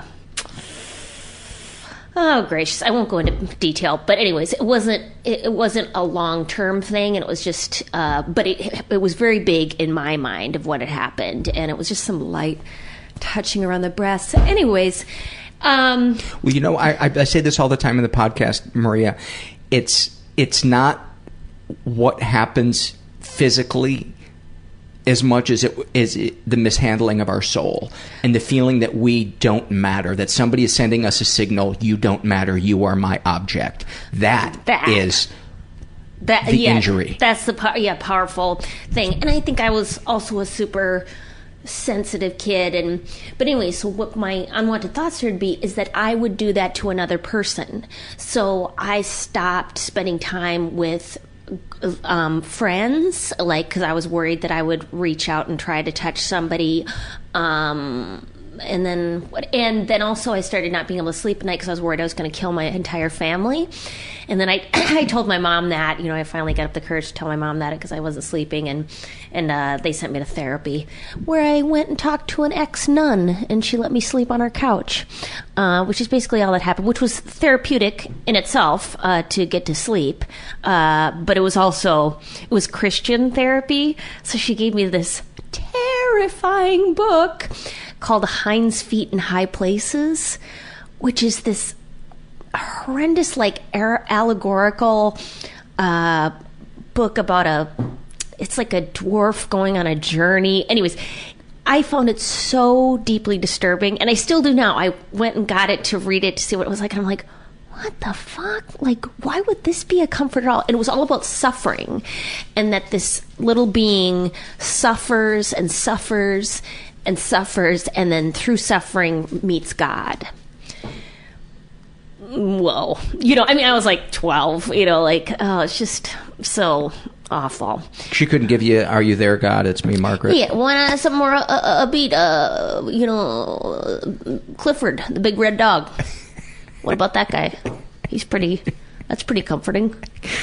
Speaker 5: Oh gracious! I won't go into detail, but anyways, it wasn't it, it wasn't a long term thing, and it was just, uh, but it it was very big in my mind of what had happened, and it was just some light touching around the breasts. Anyways, um,
Speaker 8: well, you know, I, I I say this all the time in the podcast, Maria. It's it's not what happens physically as much as it is it, the mishandling of our soul and the feeling that we don't matter, that somebody is sending us a signal, you don't matter, you are my object. That, that is
Speaker 5: that,
Speaker 8: the
Speaker 5: yeah,
Speaker 8: injury.
Speaker 5: That's the yeah powerful thing. And I think I was also a super sensitive kid. And but anyway, so what my unwanted thoughts would be is that I would do that to another person. So I stopped spending time with Um, friends, like, because I was worried that I would reach out and try to touch somebody, um, and then and then also I started not being able to sleep at night because I was worried I was going to kill my entire family. And then I I told my mom that, you know, I finally got up the courage to tell my mom that because I wasn't sleeping, and and uh, they sent me to therapy where I went and talked to an ex-nun, and she let me sleep on her couch, uh, which is basically all that happened, which was therapeutic in itself uh, to get to sleep, uh, but it was also it was Christian therapy. So she gave me this terrifying book called Hind's Feet in High Places, which is this horrendous, like, allegorical uh, book about a, it's like a dwarf going on a journey. Anyways, I found it so deeply disturbing, and I still do now. I went and got it to read it to see what it was like, and I'm like, what the fuck? Like, why would this be a comfort at all? And it was all about suffering, and that this little being suffers and suffers and suffers, and then through suffering meets God. Whoa. You know, I mean, I was like twelve, you know, like, oh, it's just so awful.
Speaker 8: She couldn't give you, "Are you there, God? It's me, Margaret."
Speaker 5: Yeah, want uh, some more uh, uh, beat, uh, you know, uh, Clifford, the big red dog. What about that guy? He's pretty, that's pretty comforting.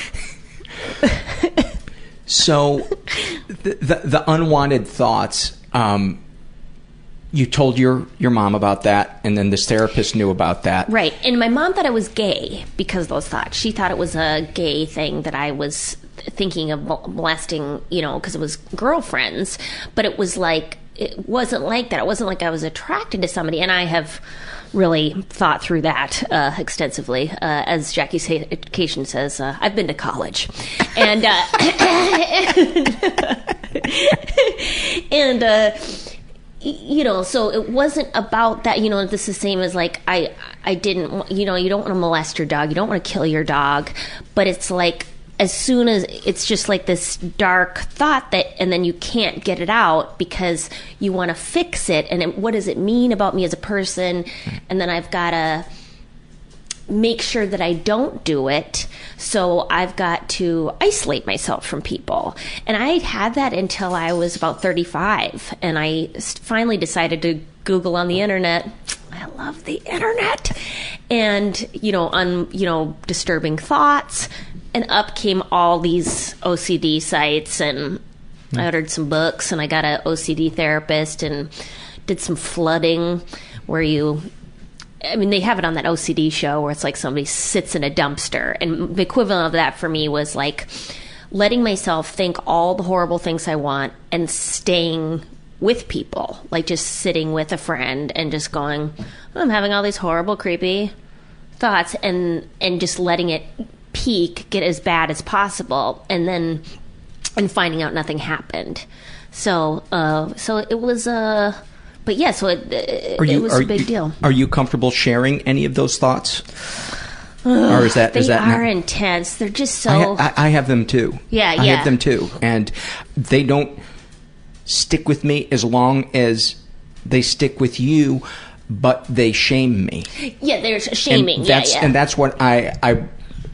Speaker 8: So, the, the, the unwanted thoughts, um, you told your, your mom about that, and then this therapist knew about that.
Speaker 5: Right. And my mom thought I was gay because of those thoughts. She thought it was a gay thing that I was thinking of molesting, you know, because it was girlfriends. But it was like, it wasn't like that. It wasn't like I was attracted to somebody. And I have really thought through that uh, extensively. Uh, as Jackie's education says, uh, I've been to college. And, uh, and, uh, you know, so it wasn't about that, you know, this is the same as like, I, I didn't, you know, you don't want to molest your dog. You don't want to kill your dog. But it's like, as soon as it's just like this dark thought that, and then you can't get it out because you want to fix it. And it, what does it mean about me as a person? And then I've got to make sure that I don't do it. So I've got to isolate myself from people. And I had that until I was about thirty-five. And I finally decided to Google on the internet. I love the internet. And, you know, on, you know, disturbing thoughts. And up came all these O C D sites, and I ordered some books, and I got an O C D therapist and did some flooding where you, I mean, they have it on that O C D show where it's like somebody sits in a dumpster. And the equivalent of that for me was like letting myself think all the horrible things I want and staying with people, like just sitting with a friend and just going, I'm having all these horrible, creepy thoughts, and, and just letting it peak, get as bad as possible, and then and finding out nothing happened. So uh so it was uh but yeah so it, it,
Speaker 8: you,
Speaker 5: it was a big
Speaker 8: you,
Speaker 5: deal.
Speaker 8: Are you comfortable sharing any of those thoughts? Or is that
Speaker 5: they
Speaker 8: is that
Speaker 5: are
Speaker 8: not,
Speaker 5: intense. They're just so
Speaker 8: I, ha- I have them too.
Speaker 5: Yeah,
Speaker 8: I
Speaker 5: yeah.
Speaker 8: have them too, and they don't stick with me as long as they stick with you, but they shame me.
Speaker 5: Yeah, there's shaming.
Speaker 8: And that's,
Speaker 5: yeah, yeah.
Speaker 8: and that's what I I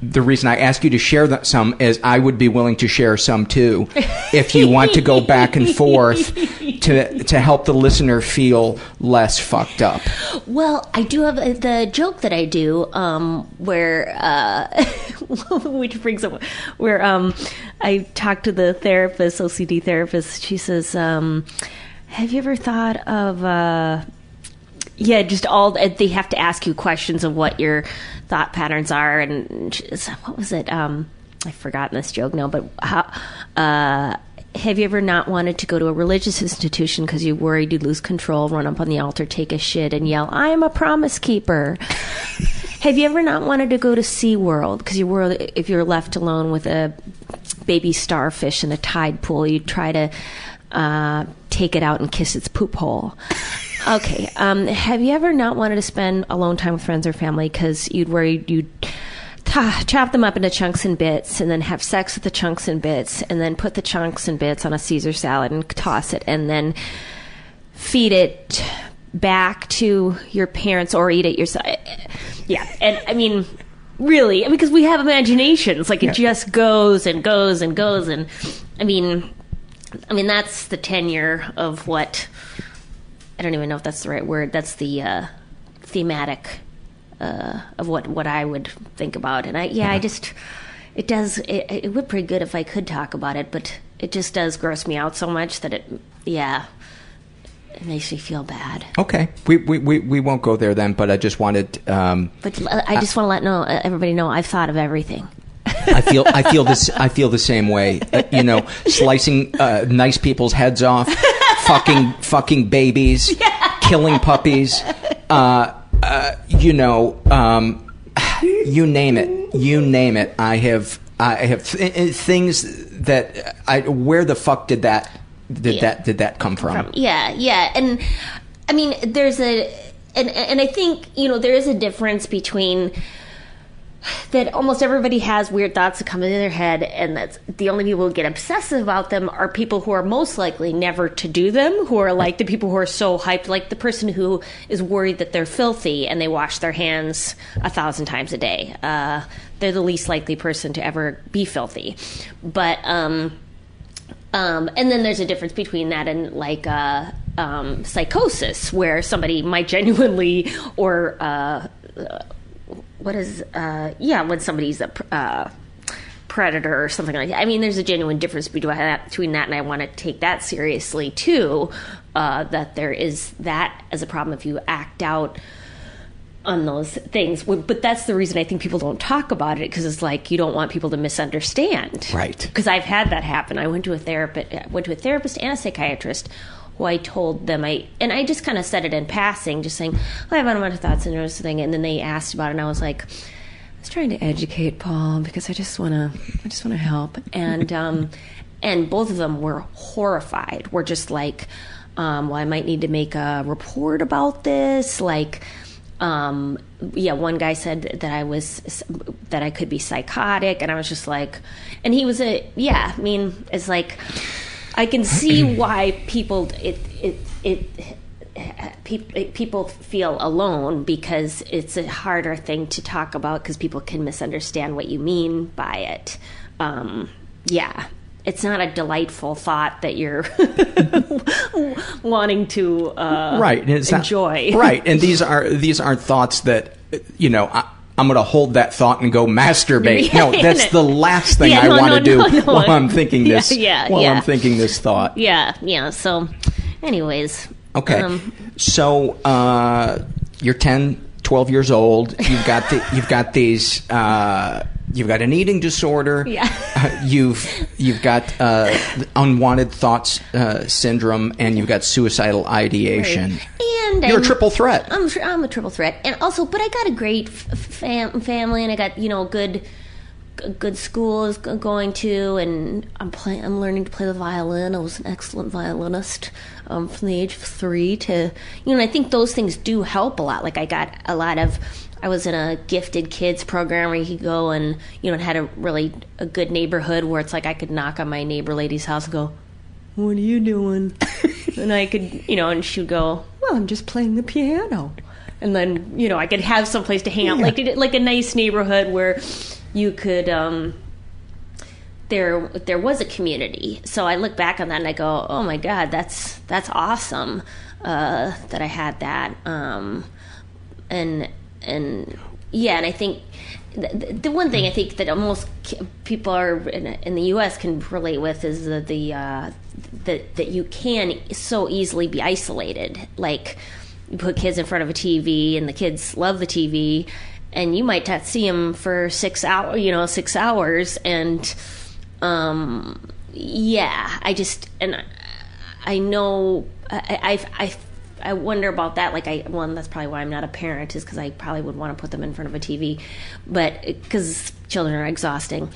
Speaker 8: the reason I ask you to share that some is I would be willing to share some too, if you want to go back and forth to to help the listener feel less fucked up.
Speaker 5: Well, I do have the joke that I do, um, where uh, which brings up where um, I talk to the therapist, O C D therapist. She says, um, "Have you ever thought of?" Uh, Yeah, just all they have to ask you questions of what your thought patterns are, and what was it? Um, I've forgotten this joke now, but how, uh, have you ever not wanted to go to a religious institution because you worried you'd lose control, run up on the altar, take a shit, and yell, "I am a promise keeper"? Have you ever not wanted to go to SeaWorld because you were, if you're left alone with a baby starfish in a tide pool, you'd try to uh, take it out and kiss its poop hole? Okay. Um, have you ever not wanted to spend alone time with friends or family because you'd worry you'd t- chop them up into chunks and bits and then have sex with the chunks and bits and then put the chunks and bits on a Caesar salad and toss it and then feed it back to your parents or eat it yourself? Yeah. And I mean, really, because we have imaginations. Like it yeah. just goes and goes and goes. And I mean, I mean, that's the tenure of what... I don't even know if that's the right word. That's the uh, thematic uh, of what, what I would think about. And I, yeah, yeah. I just, it does, it, it would be pretty good if I could talk about it, but it just does gross me out so much that it, yeah, it makes me feel bad.
Speaker 8: Okay. We, we, we, we won't go there then, but I just wanted, um,
Speaker 5: but I just uh, want to let know everybody know I've thought of everything.
Speaker 8: I feel I feel this I feel the same way. Uh, you know, slicing uh, nice people's heads off, fucking fucking babies, yeah. killing puppies. Uh, uh, you know, um, you name it. You name it. I have I have th- things that I. Where the fuck did that did yeah. that did that come from?
Speaker 5: from? Yeah, yeah, and I mean, there's a and and I think you know there is a difference between. That almost everybody has weird thoughts that come into their head, and that's the only people who get obsessive about them are people who are most likely never to do them, who are like the people who are so hyped, like the person who is worried that they're filthy and they wash their hands a thousand times a day. Uh, they're the least likely person to ever be filthy. But, um, um, and then there's a difference between that and like, uh, um, psychosis, where somebody might genuinely or, uh, uh What is, uh, yeah, when somebody's a uh, predator or something like that. I mean, there's a genuine difference between that, between that and I want to take that seriously, too, uh, that there is that as a problem if you act out on those things. But that's the reason I think people don't talk about it, because it's like you don't want people to misunderstand.
Speaker 8: Right.
Speaker 5: Because I've had that happen. I went to a therapist, went to a therapist and a psychiatrist who I told them, I and I just kind of said it in passing, just saying, oh, I have unwanted thoughts and this thing. And then they asked about it, and I was like, I was trying to educate Paul because I just want to, I just want to help. And um, and both of them were horrified. We're just like, um, well, I might need to make a report about this. Like, um, yeah, one guy said that I was, that I could be psychotic, and I was just like, and he was a, yeah, I mean, it's like, I can see why people it it it, it people feel alone, because it's a harder thing to talk about because people can misunderstand what you mean by it. Um, yeah, it's not a delightful thought that you're wanting to uh,
Speaker 8: right it's
Speaker 5: enjoy.
Speaker 8: Not, right, and these are these aren't thoughts that you know. I, I'm going to hold that thought and go masturbate. No, that's the last thing
Speaker 5: yeah,
Speaker 8: I
Speaker 5: no,
Speaker 8: want to
Speaker 5: no,
Speaker 8: do
Speaker 5: no, no.
Speaker 8: while I'm thinking this.
Speaker 5: Yeah, yeah,
Speaker 8: while
Speaker 5: yeah.
Speaker 8: I'm thinking this thought.
Speaker 5: Yeah, yeah. So, anyways.
Speaker 8: Okay.
Speaker 5: Um,
Speaker 8: so uh, you're ten, twelve years old. You've got the, you've got these. Uh, you've got an eating disorder.
Speaker 5: Yeah.
Speaker 8: Uh, you've you've got uh, unwanted thoughts uh, syndrome, and you've got suicidal ideation.
Speaker 5: Right. And
Speaker 8: you're
Speaker 5: I'm,
Speaker 8: a triple threat.
Speaker 5: I'm I'm a triple threat, and also, but I got a great fam- family, and I got you know good good schools going to, and I'm playing. I'm learning to play the violin. I was an excellent violinist um, from the age of three to you know. And I think those things do help a lot. Like I got a lot of. I was in a gifted kids program where you could go and you know had a really a good neighborhood where it's like I could knock on my neighbor lady's house and go, "What are you doing?" And I could, you know, and she would go, well, I'm just playing the piano. And then, you know, I could have someplace to hang out, yeah. like like a nice neighborhood where, you could. Um, there, there was a community. So I look back on that and I go, "Oh my God, that's that's awesome uh, that I had that." Um, and and yeah, and I think. The, the one thing I think that most people are in, in the U S can relate with is the, the uh, that that you can so easily be isolated. Like you put kids in front of a T V, and the kids love the T V, and you might not see them for six hours, you know, six hours, and um, yeah, I just and I know I I. I I wonder about that. Like, I, well, that's probably why I'm not a parent, is because I probably would want to put them in front of a T V, but because children are exhausting.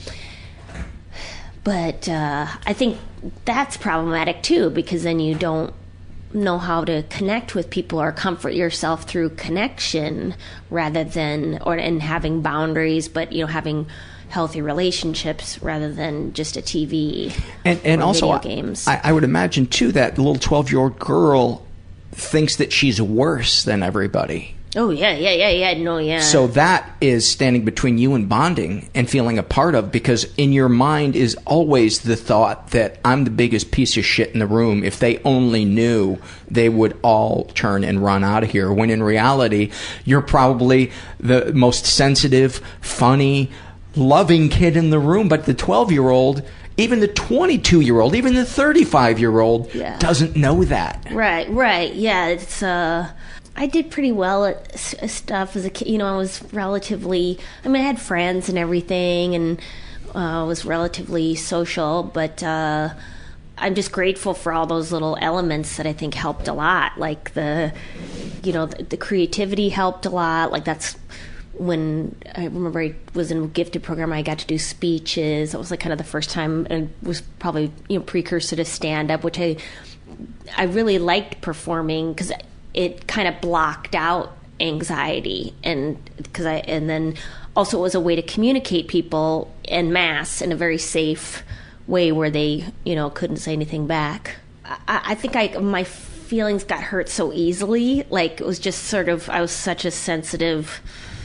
Speaker 5: But uh, I think that's problematic too, because then you don't know how to connect with people or comfort yourself through connection rather than, or and having boundaries, but you know, having healthy relationships rather than just a T V
Speaker 8: and and
Speaker 5: or
Speaker 8: also
Speaker 5: video games.
Speaker 8: I, I would imagine too that little twelve-year-old girl thinks that she's worse than everybody.
Speaker 5: Oh, yeah, yeah, yeah, yeah, no, yeah.
Speaker 8: So that is standing between you and bonding and feeling a part of, because in your mind is always the thought that I'm the biggest piece of shit in the room. If they only knew, they would all turn and run out of here. When in reality, you're probably the most sensitive, funny, loving kid in the room. But the twelve-year-old... even the twenty-two-year-old, even the thirty-five-year-old
Speaker 5: yeah.
Speaker 8: doesn't know that.
Speaker 5: Right, right. Yeah, it's, uh, I did pretty well at s- stuff as a kid. You know, I was relatively, I mean, I had friends and everything, and uh, was relatively social, but uh, I'm just grateful for all those little elements that I think helped a lot. Like the, you know, the, the creativity helped a lot. Like that's, when I remember I was in a gifted program, I got to do speeches. That was like kind of the first time, and was probably, you know, precursor to stand up, which I I really liked performing because it kind of blocked out anxiety, and because I and then also it was a way to communicate people en masse in a very safe way where they, you know, couldn't say anything back. I, I think I my feelings got hurt so easily. Like it was just sort of, I was such a sensitive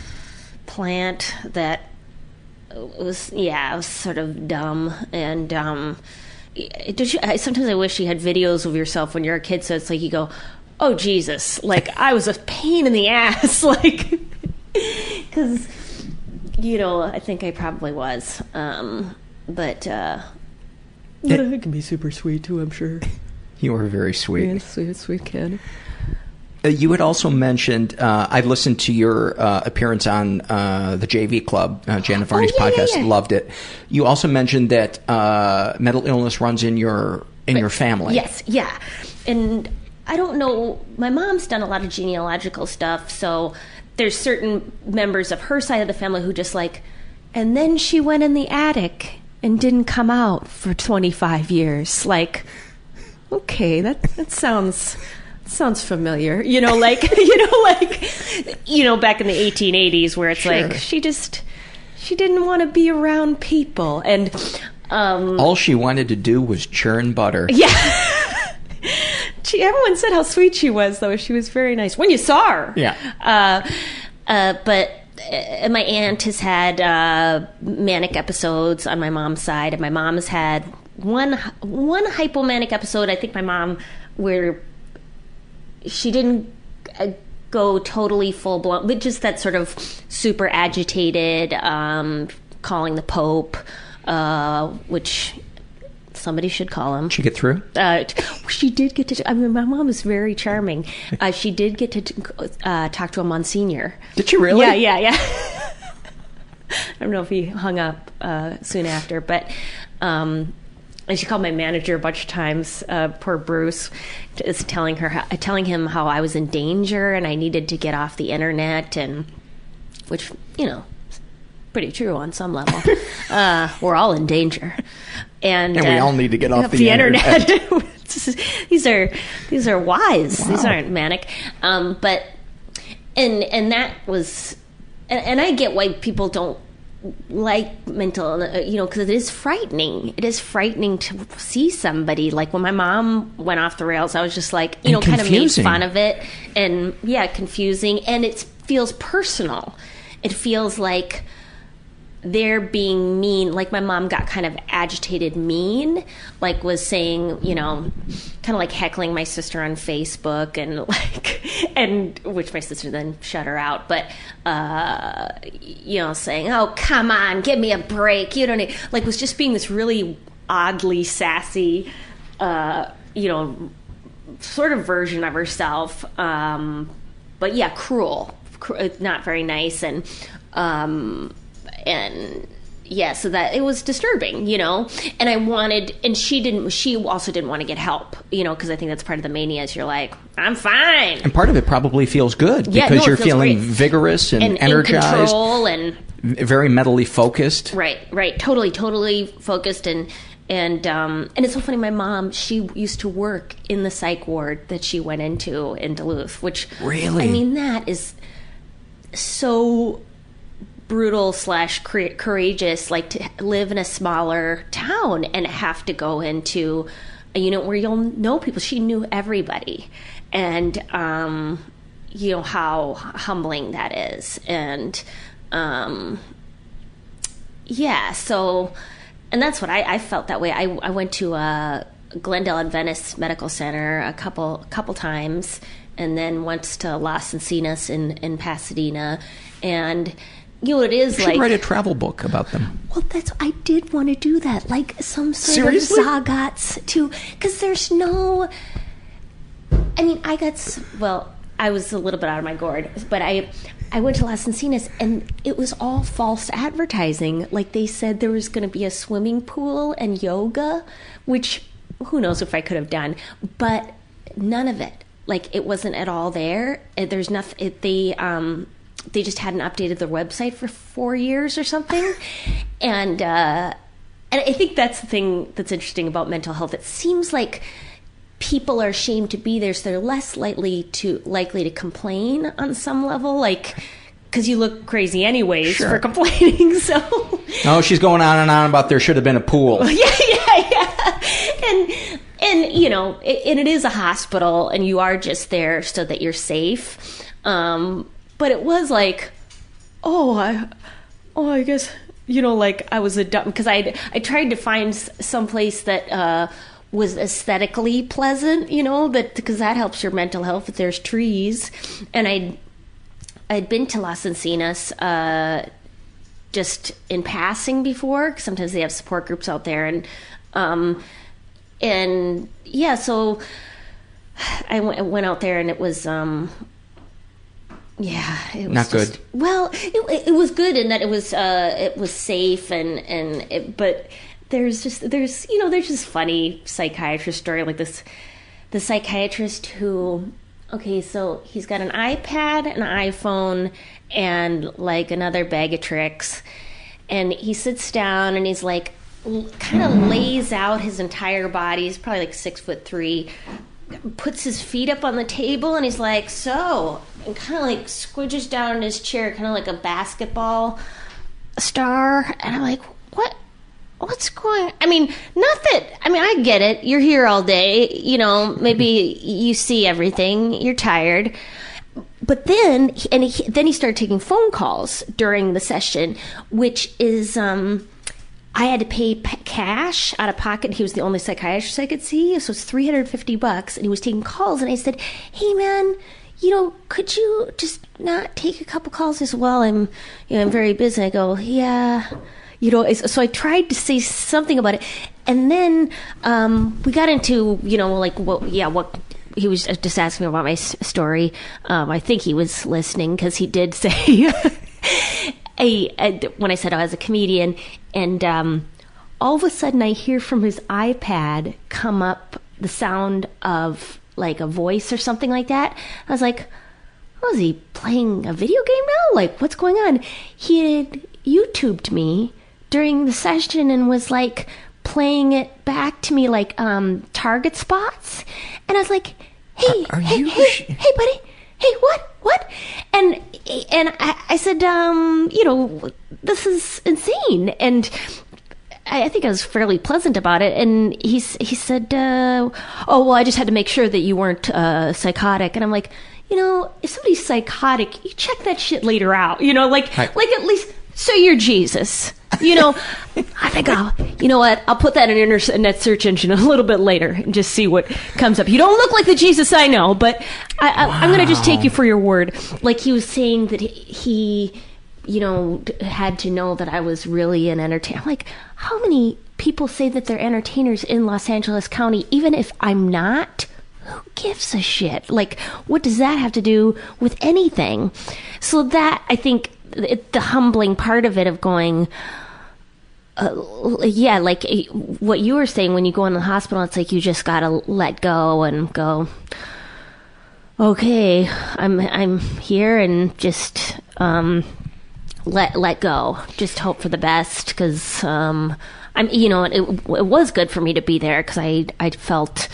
Speaker 5: plant that it was, yeah, I was sort of dumb. And um, it, did you, I, sometimes I wish you had videos of yourself when you're a kid, so it's like you go, oh Jesus, like I was a pain in the ass, like, because, you know, I think I probably was, um, but uh,
Speaker 6: but I can be super sweet too, I'm sure.
Speaker 8: You were very sweet.
Speaker 6: Yeah, sweet, sweet kid.
Speaker 8: Uh, you had also mentioned, uh, I listened to your uh, appearance on uh, the J V Club, uh, Janet Varney's
Speaker 5: oh, yeah,
Speaker 8: podcast,
Speaker 5: yeah, yeah.
Speaker 8: loved it. You also mentioned that uh, mental illness runs in your in your family.
Speaker 5: Yes, yeah. And I don't know, my mom's done a lot of genealogical stuff, so there's certain members of her side of the family who just like, and then she went in the attic and didn't come out for twenty-five years. Like, okay, that that sounds... sounds familiar, you know, like, you know, like, you know, back in the eighteen eighties where it's sure. like, she just, she didn't want to be around people. And, um,
Speaker 8: all she wanted to do was churn butter.
Speaker 5: Yeah. She, everyone said how sweet she was, though. She was very nice when you saw her.
Speaker 8: Yeah.
Speaker 5: Uh, uh, but uh, my aunt has had, uh, manic episodes on my mom's side, and my mom has had one, one hypomanic episode. I think my mom, where she didn't uh, go totally full blown, but just that sort of super agitated, um, calling the Pope, uh, which somebody should call him.
Speaker 8: Did she get through?
Speaker 5: Uh, she did get to. I mean, my mom is very charming. Uh, she did get to uh, talk to a Monsignor.
Speaker 8: Did she really?
Speaker 5: Yeah, yeah, yeah. I don't know if he hung up uh, soon after, but. Um, And she called my manager a bunch of times, uh, poor Bruce, is telling her, how, telling him how I was in danger and I needed to get off the internet, and which, you know, is pretty true on some level. uh, we're all in danger, and,
Speaker 8: and we
Speaker 5: uh,
Speaker 8: all need to get off the,
Speaker 5: the
Speaker 8: internet.
Speaker 5: internet. these are these are wise.
Speaker 8: Wow.
Speaker 5: These aren't manic, um, but and and that was, and, and I get why people don't like mental, you know, because it is frightening. It is frightening to see somebody. Like when my mom went off the rails, I was just like, you
Speaker 8: and
Speaker 5: know, kind of made
Speaker 8: confusing.
Speaker 5: fun of it, and yeah, confusing, and it feels personal. It feels like they're being mean. Like my mom got kind of agitated mean, like was saying, you know, kind of like heckling my sister on Facebook and like, and which my sister then shut her out. But, uh, you know, saying, oh, come on, give me a break. You don't need, like was just being this really oddly sassy, uh, you know, sort of version of herself. Um, but yeah, cruel, cru- not very nice. And, um, and yeah, so that it was disturbing, you know, and I wanted, and she didn't, she also didn't want to get help, you know, because I think that's part of the mania is you're like, I'm fine.
Speaker 8: And part of it probably feels good
Speaker 5: yeah,
Speaker 8: because
Speaker 5: no,
Speaker 8: you're feeling
Speaker 5: great.
Speaker 8: vigorous and,
Speaker 5: and
Speaker 8: energized.
Speaker 5: In control and
Speaker 8: very mentally focused.
Speaker 5: Right, right. Totally, totally focused. And, and, um, and it's so funny. My mom, she used to work in the psych ward that she went into in Duluth, which
Speaker 8: really,
Speaker 5: I mean, that is so brutal slash courageous, like to live in a smaller town and have to go into a unit where you'll know people. She knew everybody, and um, you know how humbling that is. And um, yeah, so and that's what I, I felt that way. I, I went to uh, Glendale Adventist Medical Center a couple couple times, and then once to Las Encinas in in Pasadena, and. You know, it is
Speaker 8: you
Speaker 5: like...
Speaker 8: should write a travel book about them.
Speaker 5: Well, that's... I did want to do that. Like some sort
Speaker 8: Seriously?
Speaker 5: of Zagat's too. Because there's no... I mean, I got... Well, I was a little bit out of my gourd. But I I went to Las Encinas, and it was all false advertising. Like, they said there was going to be a swimming pool and yoga, which who knows if I could have done. But none of it. Like, it wasn't at all there. There's nothing... It, they... um. They just hadn't updated their website for four years or something. And uh, and I think that's the thing that's interesting about mental health. It seems like people are ashamed to be there, so they're less likely to likely to complain on some level, like because you look crazy anyways
Speaker 8: sure.
Speaker 5: for complaining. So
Speaker 8: oh, she's going on and on about there should have been a pool.
Speaker 5: yeah, yeah, yeah. And and you know, it, and it is a hospital, and you are just there so that you're safe. Um, But it was like, oh, I, oh, I guess, you know, like I was a dumb, because I I tried to find some place that uh, was aesthetically pleasant, you know, that because that helps your mental health if there's trees. And I'd, I'd been to Las Encinas uh, just in passing before, because sometimes they have support groups out there. And, um, and yeah, so I went, I went out there and it was... Um, Yeah, it was
Speaker 8: not
Speaker 5: just,
Speaker 8: good.
Speaker 5: Well, it, it was good in that it was uh, it was safe and and it, but there's just there's you know there's just funny psychiatrist story like this the psychiatrist who okay so he's got an iPad, an iPhone, and like another bag of tricks, and he sits down and he's like kind of lays out his entire body. He's probably like six foot three. Puts his feet up on the table and he's like, so, and kind of like squidges down in his chair, kind of like a basketball star. And I'm like, what? What's going? I mean, not that. I mean, I get it. You're here all day. You know, maybe you see everything. You're tired. But then, and he, then he started taking phone calls during the session, which is. um I had to pay p- cash out of pocket. He was the only psychiatrist I could see, so it's three hundred fifty bucks, and he was taking calls. And I said, "Hey, man, you know, could you just not take a couple calls as well? I'm, you know, I'm very busy." I go, "Yeah, you know." So I tried to say something about it, and then um, we got into, you know, like, well, yeah, what. He was just asking me about my s- story. Um, I think he was listening because he did say. A, a, when I said I was a comedian, and um, all of a sudden I hear from his iPad come up the sound of like a voice or something like that. I was like, oh, is he playing a video game now? Like, what's going on? He had YouTubed me during the session and was like playing it back to me like um, target spots. And I was like, hey,
Speaker 8: are, are
Speaker 5: hey,
Speaker 8: you
Speaker 5: hey,
Speaker 8: sh-
Speaker 5: hey, buddy. Hey, what? What? And and I, I said, um, you know, this is insane. And I, I think I was fairly pleasant about it. And he he said, uh, oh, well, I just had to make sure that you weren't uh, psychotic. And I'm like, you know, if somebody's psychotic, you check that shit later out. You know, like
Speaker 8: right.
Speaker 5: like at least So you're Jesus. You know, I think I'll, you know what, I'll put that in internet search engine a little bit later and just see what comes up. You don't look like the Jesus I know, but I, I, wow. I'm going to just take you for your word. Like he was saying that he, you know, had to know that I was really an entertainer. I'm like, how many people say that they're entertainers in Los Angeles County, even if I'm not? Who gives a shit? Like, what does that have to do with anything? So that, I think, it, the humbling part of it of going, uh, yeah, like what you were saying when you go in the hospital, it's like you just gotta let go and go, okay, I'm I'm here and just um, let let go, just hope for the best, because um, I'm, you know, it, it was good for me to be there because I I felt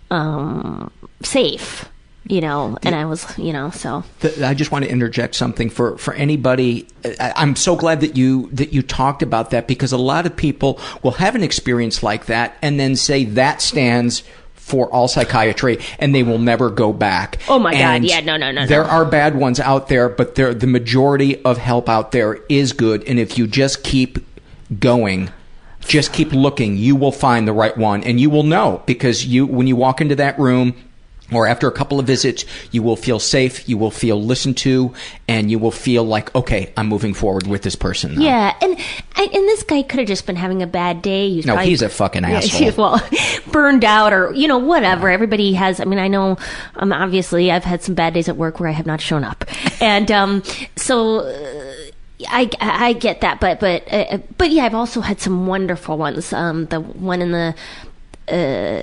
Speaker 5: um, safe. You know, and I was, you know, so.
Speaker 8: The, I just want to interject something for, for anybody. I, I'm so glad that you that you talked about that, because a lot of people will have an experience like that and then say that stands for all psychiatry and they will never go back.
Speaker 5: Oh my
Speaker 8: and
Speaker 5: God, yeah, no, no, no.
Speaker 8: There
Speaker 5: no.
Speaker 8: are bad ones out there, but there, the majority of help out there is good. And if you just keep going, just keep looking, you will find the right one, and you will know, because you when you walk into that room, or after a couple of visits, you will feel safe, you will feel listened to, and you will feel like, okay, I'm moving forward with this person now.
Speaker 5: Yeah, and and this guy could have just been having a bad day. He's
Speaker 8: no,
Speaker 5: probably,
Speaker 8: he's a fucking asshole.
Speaker 5: Yeah, well, burned out, or, you know, whatever. Everybody has, I mean, I know, um, obviously, I've had some bad days at work where I have not shown up. And um, so... Uh, I, I get that, but but uh, but yeah, I've also had some wonderful ones. Um, the one in the... Uh,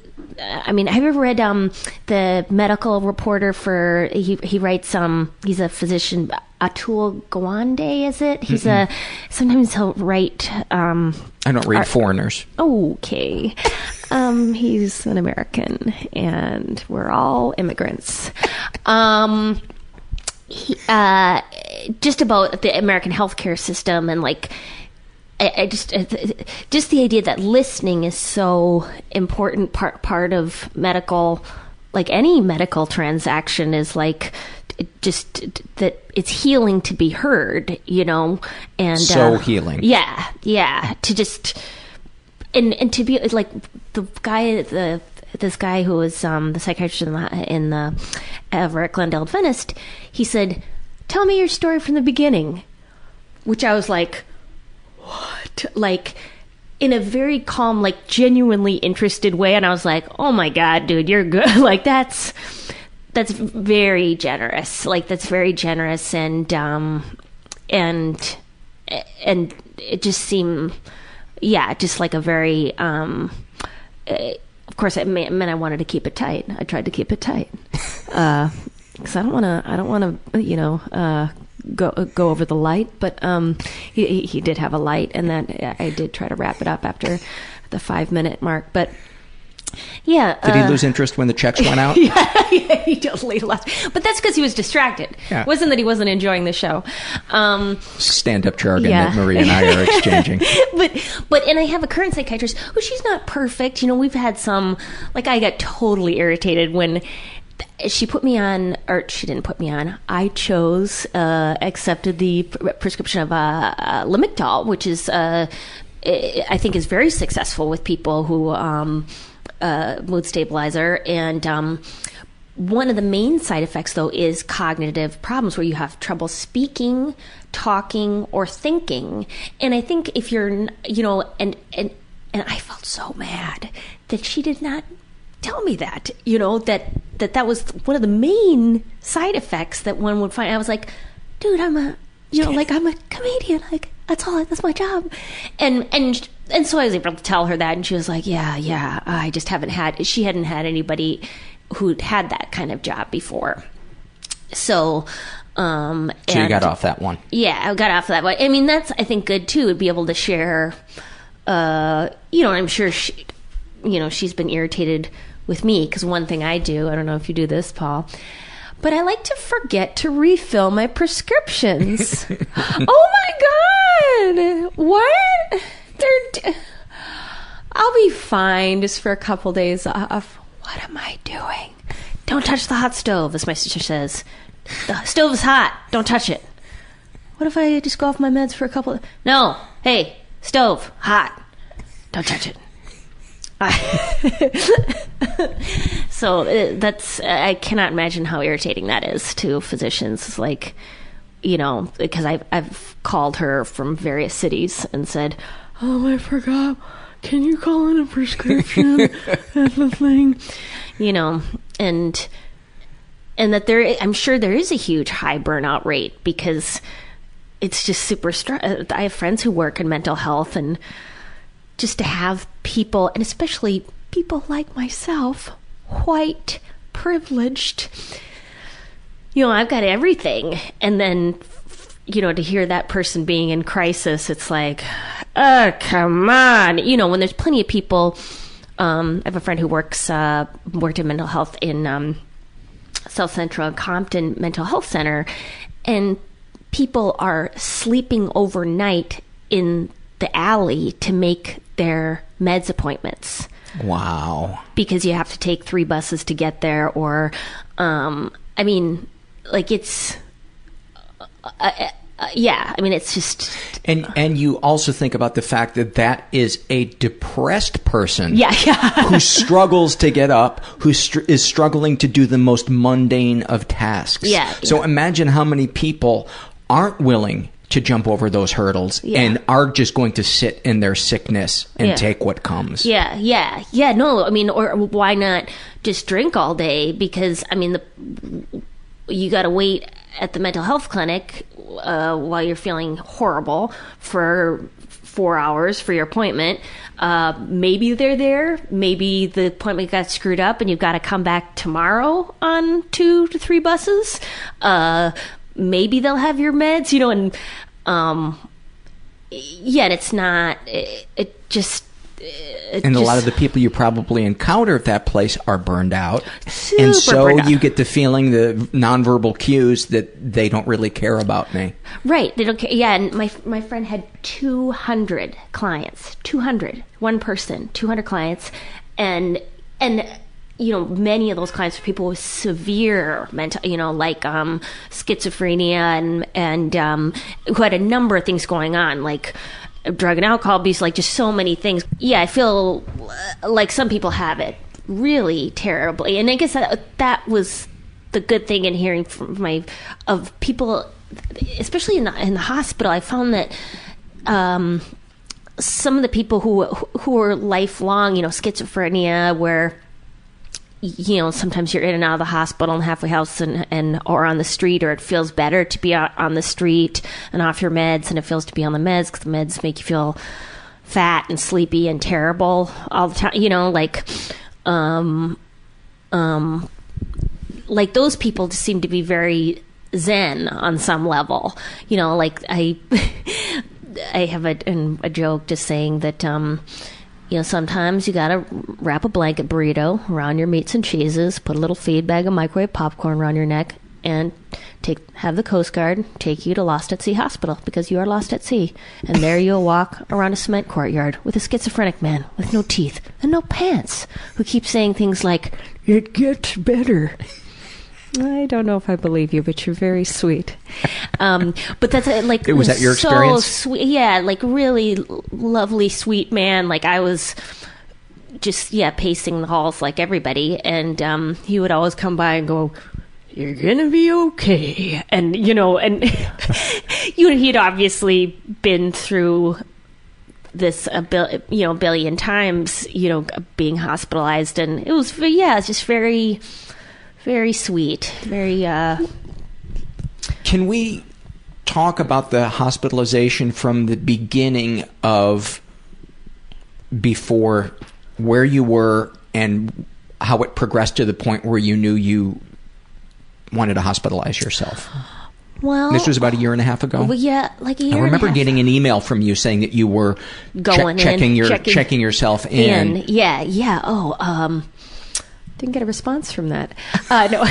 Speaker 5: I mean, have you ever read um, the medical reporter for, he he writes, um, he's a physician, Atul Gawande, is it? He's Mm-mm. a, sometimes he'll write... Um,
Speaker 8: I don't read
Speaker 5: art,
Speaker 8: foreigners.
Speaker 5: Okay. um, he's an American, and we're all immigrants. Um, he, uh, just about the American healthcare system, and like... I, I just, just the idea that listening is so important part part of medical, like any medical transaction is like, just that it's healing to be heard, you know, and
Speaker 8: so
Speaker 5: uh,
Speaker 8: healing.
Speaker 5: Yeah, yeah, to just and and to be like the guy, the this guy who was um, the psychiatrist in the, in the over at Glendale Adventist, he said, "Tell me your story from the beginning," which I was like, what? Like, in a very calm, like, genuinely interested way. And I was like, oh my God, dude, you're good. Like, that's, that's very generous. Like, that's very generous. And, um, and, and it just seemed, yeah, just like a very, um, uh, of course, it meant I wanted to keep it tight. I tried to keep it tight. Uh, cause I don't want to, I don't want to, you know, uh, go go over the light, but um he he did have a light, and then I did try to wrap it up after the five minute mark. But yeah,
Speaker 8: did
Speaker 5: uh,
Speaker 8: he lose interest when the checks went out?
Speaker 5: yeah, yeah, he totally lost. But that's because he was distracted. Yeah. It wasn't that he wasn't enjoying the show. Um,
Speaker 8: Stand-up jargon
Speaker 5: yeah.
Speaker 8: that Marie and I are exchanging.
Speaker 5: but but and I have a current psychiatrist who, she's not perfect. You know, we've had some, like, I got totally irritated when she put me on, or she didn't put me on. I chose, uh, accepted the pr- prescription of uh, uh, Lamictal, which is, uh, I think, is very successful with people who um, uh, mood stabilizer. And um, one of the main side effects, though, is cognitive problems, where you have trouble speaking, talking, or thinking. And I think if you're, you know, and and and I felt so mad that she did not tell me that, you know, that, that that was one of the main side effects that one would find. I was like, dude, I'm a, you know, like, I'm a comedian. Like, that's all, that's my job. And, and, and so I was able to tell her that, and she was like, yeah, yeah, I just haven't had, she hadn't had anybody who'd had that kind of job before. So, um,
Speaker 8: so
Speaker 5: and,
Speaker 8: you got off that one.
Speaker 5: Yeah, I got off that one. I mean, that's, I think, good too, to be able to share, uh, you know, I'm sure she, you know, she's been irritated with me, because one thing I do, I don't know if you do this, Paul, but I like to forget to refill my prescriptions. Oh my God! What? They're d- I'll be fine just for a couple days off. What am I doing? Don't touch the hot stove, as my sister says. The stove is hot. Don't touch it. what if I just go off my meds for a couple of... No. Hey, stove, hot. Don't touch it. So uh, that's... I cannot imagine how irritating that is to physicians. It's like, you know, because I've, I've called her from various cities and said, oh, I forgot. Can you call in a prescription? That's the thing. You know, and... And that there, I'm sure there is a huge high burnout rate because it's just super stress. I have friends who work in mental health, and just to have people, and especially people like myself, white, privileged, you know, I've got everything. And then, you know, to hear that person being in crisis, it's like, oh, come on. You know, when there's plenty of people, um, I have a friend who works, uh, worked in mental health in, um, South Central Compton Mental Health Center, and people are sleeping overnight in the alley to make their meds appointments.
Speaker 8: Wow.
Speaker 5: Because you have to take three buses to get there, or, um, I mean, like it's, uh, uh, uh, yeah, I mean, it's just...
Speaker 8: And and you also think about the fact that that is a depressed person
Speaker 5: yeah, yeah.
Speaker 8: who struggles to get up, who str- is struggling to do the most mundane of tasks.
Speaker 5: Yeah.
Speaker 8: So
Speaker 5: yeah.
Speaker 8: imagine how many people aren't willing to jump over those hurdles
Speaker 5: yeah.
Speaker 8: and are just going to sit in their sickness and
Speaker 5: yeah.
Speaker 8: take what comes.
Speaker 5: Yeah, yeah, yeah. No, I mean, or why not just drink all day? Because, I mean, the you got to wait at the mental health clinic uh, while you're feeling horrible for four hours for your appointment. Uh, maybe they're there. Maybe the appointment got screwed up and you've got to come back tomorrow on two to three buses. Uh, maybe they'll have your meds, you know, and um, yet it's not, it, it just... It
Speaker 8: and
Speaker 5: just,
Speaker 8: a lot of the people you probably encounter at that place are burned out.
Speaker 5: Super
Speaker 8: and so
Speaker 5: burned out.
Speaker 8: You get the feeling, the nonverbal cues, that they don't really care about me.
Speaker 5: Right. They don't care. Yeah, and my my friend had two hundred clients. two hundred. One person. two hundred clients. And, and you know, many of those clients are people with severe mental, you know, like um, schizophrenia and, and um, who had a number of things going on, like drug and alcohol abuse, like just so many things. Yeah, I feel like some people have it really terribly. And I guess that, that was the good thing in hearing from my, of people, especially in the, in the hospital. I found that um, some of the people who, who are lifelong, you know, schizophrenia, where, you know, sometimes you're in and out of the hospital and halfway house and, and or on the street, or it feels better to be out on the street and off your meds than it feels to be on the meds, because the meds make you feel fat and sleepy and terrible all the time. You know, like, um, um, like those people just seem to be very zen on some level. You know, like I, I have a, a joke just saying that, um, you know, sometimes you gotta wrap a blanket burrito around your meats and cheeses, put a little feed bag of microwave popcorn around your neck, and take have the Coast Guard take you to Lost at Sea Hospital, because you are lost at sea. And there you'll walk around a cement courtyard with a schizophrenic man with no teeth and no pants, who keeps saying things like, "It gets better." I don't know if I believe you, but you're very sweet. Um, but that's uh, like,
Speaker 8: was, was that your
Speaker 5: so
Speaker 8: experience?
Speaker 5: Sweet. Yeah, like really lovely, sweet man. Like I was just, yeah, pacing the halls like everybody. And um, he would always come by and go, "You're going to be okay." And, you know, and you know, he'd obviously been through this a bil- you know, billion times, you know, being hospitalized. And it was, yeah, it's just very... Very sweet. Very, uh...
Speaker 8: Can we talk about the hospitalization from the beginning of before, where you were and how it progressed to the point where you knew you wanted to hospitalize yourself?
Speaker 5: Well...
Speaker 8: This was about a year and a half ago?
Speaker 5: Well, yeah, like a year
Speaker 8: I remember
Speaker 5: and a half.
Speaker 8: getting an email from you saying that you were
Speaker 5: Going
Speaker 8: che- checking,
Speaker 5: in,
Speaker 8: your,
Speaker 5: checking,
Speaker 8: checking yourself in.
Speaker 5: in. Yeah, yeah. Oh, um... didn't get a response from that. Uh, no,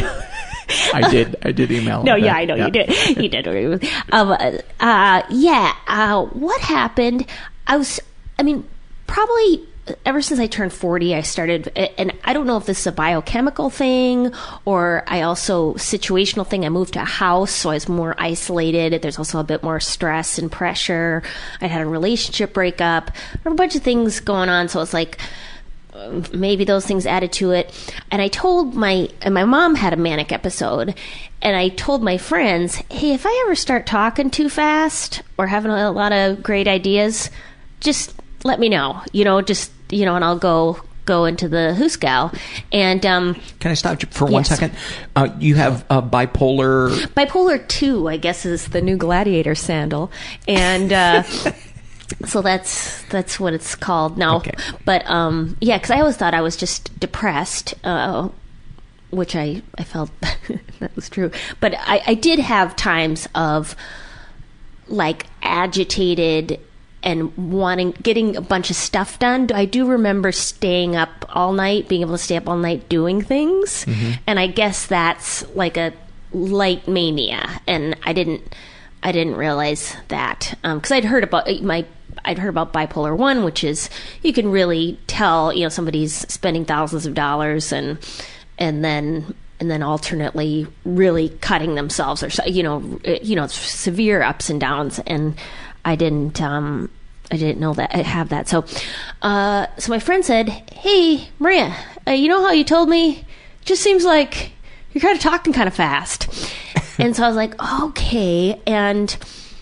Speaker 8: I did. I did email.
Speaker 5: No,
Speaker 8: that.
Speaker 5: yeah, I know
Speaker 8: yeah.
Speaker 5: you did. You did. Um, uh, yeah. Uh, what happened? I was. I mean, probably ever since I turned forty, I started, and I don't know if this is a biochemical thing or I also situational thing. I moved to a house, so I was more isolated. There's also a bit more stress and pressure. I had a relationship breakup, a bunch of things going on. So it's like, maybe those things added to it. And I told my, and my mom had a manic episode, and I told my friends, hey, if I ever start talking too fast or having a lot of great ideas, just let me know, you know, just, you know, and I'll go go into the Hooskow. And um,
Speaker 8: can I stop you for one
Speaker 5: yes.
Speaker 8: second? Uh, you have uh, bipolar.
Speaker 5: Bipolar two, I guess, is the new Gladiator sandal, and uh, so that's that's what it's called now.
Speaker 8: Okay.
Speaker 5: But um, yeah, because I always thought I was just depressed, uh, which I I felt that was true. But I, I did have times of like agitated and wanting, getting a bunch of stuff done. I do remember staying up all night, being able to stay up all night doing things. Mm-hmm. And I guess that's like a light mania. And I didn't, I didn't realize that. Um, cause I'd heard about my, I'd heard about bipolar one, which is, you can really tell, you know, somebody's spending thousands of dollars and, and then, and then alternately really cutting themselves or, you know, you know, severe ups and downs. And I didn't, um, I didn't know that I have that. So, uh, so my friend said, hey, Maria, uh, you know how you told me? It just seems like you're kind of talking kind of fast. And so I was like, okay. And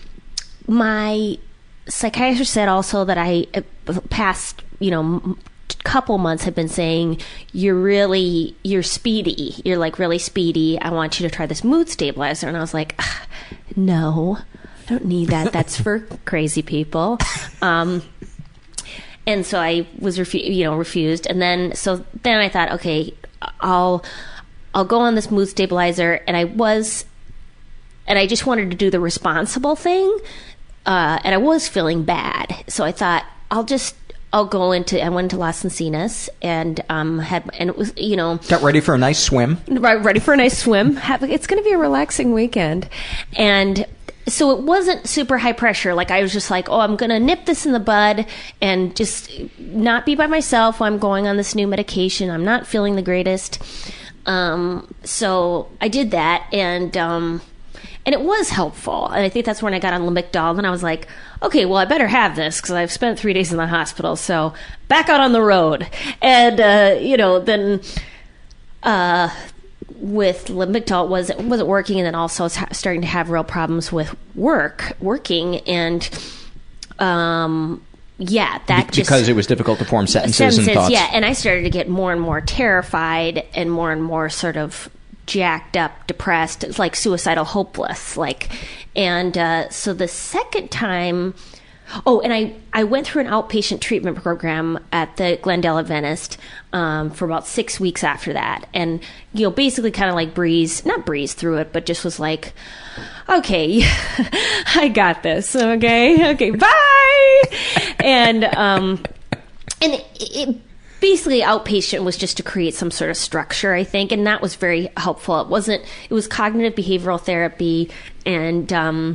Speaker 5: my psychiatrist said also that I, uh, past, you know, couple months have been saying, you're really, you're speedy. You're like really speedy. I want you to try this mood stabilizer. And I was like, no. I don't need that. That's for crazy people. Um, and so I was, refu- you know, refused. And then, so then I thought, okay, I'll, I'll go on this mood stabilizer. And I was, and I just wanted to do the responsible thing. Uh, and I was feeling bad. So I thought, I'll just, I'll go into, I went to Las Encinas and, um, had, and it was, you know.
Speaker 8: Got ready for a nice swim.
Speaker 5: Right, ready for a nice swim. Have, it's going to be a relaxing weekend. And, so it wasn't super high pressure. Like I was just like, oh, I'm going to nip this in the bud and just not be by myself while I'm going on this new medication. I'm not feeling the greatest. Um, so I did that and, um, and it was helpful. And I think that's when I got on Lamictal and I was like, okay, well, I better have this because I've spent three days in the hospital. So back out on the road. And, uh, you know, then, uh, with Lamictal was it wasn't working, and then also starting to have real problems with work working, and um, yeah, that
Speaker 8: Be-
Speaker 5: just
Speaker 8: because it was difficult to form sentences,
Speaker 5: sentences
Speaker 8: and thoughts.
Speaker 5: Yeah, and I started to get more and more terrified, and more and more sort of jacked up, depressed. It's like suicidal, hopeless, like, and uh, so the second time. Oh, and I, I went through an outpatient treatment program at the Glendale Adventist um, for about six weeks after that. And, you know, basically kind of like breeze, not breeze through it, but just was like, okay, I got this. Okay. Okay. Bye. and, um, and it, it basically outpatient was just to create some sort of structure, I think. And that was very helpful. It wasn't, it was cognitive behavioral therapy and, um,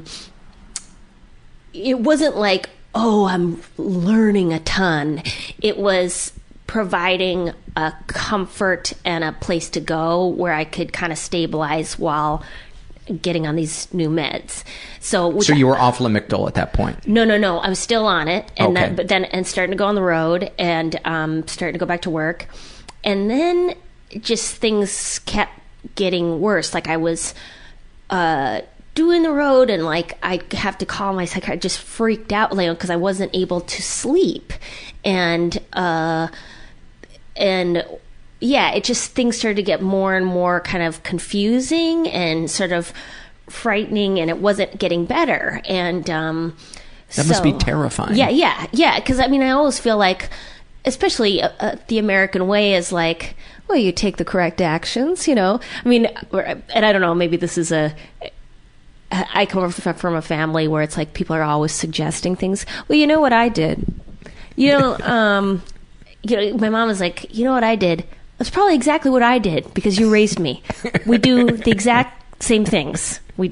Speaker 5: it wasn't like, oh, I'm learning a ton. It was providing a comfort and a place to go where I could kind of stabilize while getting on these new meds. So,
Speaker 8: so you were off Lamictal at that point?
Speaker 5: No, no, no. I was still on it, and
Speaker 8: okay.
Speaker 5: then, but then and starting to go on the road and um, starting to go back to work, and then just things kept getting worse. Like I was. Uh, doing the road and like I have to call my psychiatrist, just freaked out like because I wasn't able to sleep and uh and yeah it just things started to get more and more kind of confusing and sort of frightening, and it wasn't getting better. And um
Speaker 8: that so, must be terrifying.
Speaker 5: Yeah yeah yeah because I mean I always feel like, especially uh, uh, the American way is like, well, you take the correct actions, you know. I mean, and I don't know, maybe this is a I come from a family where it's like people are always suggesting things. Well, you know what I did? You know, um, you know, my mom was like, you know what I did? That's probably exactly what I did because you raised me. We do the exact same things. We do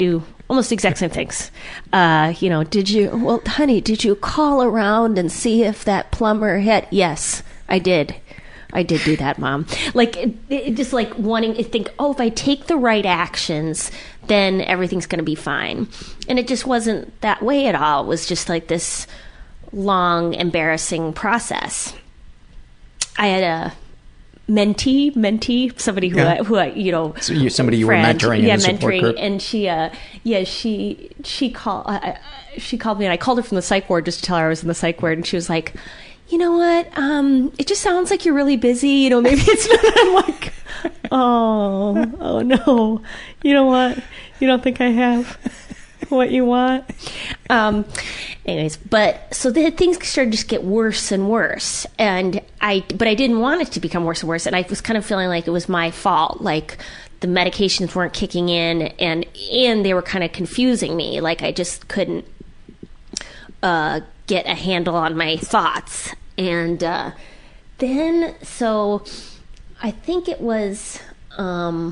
Speaker 5: almost the exact same things. Uh, you know, did you, well, honey, did you call around and see if that plumber had, yes, I did. I did do that, Mom. Like, it, it just like wanting to think, oh, if I take the right actions, then everything's going to be fine. And it just wasn't that way at all. It was just like this long, embarrassing process. I had a mentee, mentee, somebody who,
Speaker 8: Yeah.
Speaker 5: I, who I, you know,
Speaker 8: So you, somebody you
Speaker 5: friend,
Speaker 8: were mentoring
Speaker 5: yeah,
Speaker 8: in the support
Speaker 5: mentoring,
Speaker 8: group.
Speaker 5: and she, uh, yeah, she, she called, uh, she called me, and I called her from the psych ward just to tell her I was in the psych ward, and she was like, you know what? Um, it just sounds like you're really busy. You know, maybe it's not. I'm like, oh, oh no. You know what? You don't think I have what you want? Um, anyways, but so the things started to just get worse and worse, and I, but I didn't want it to become worse and worse, and I was kind of feeling like it was my fault, like the medications weren't kicking in, and and they were kind of confusing me, like I just couldn't uh, get a handle on my thoughts, and uh, then so I think it was. Um,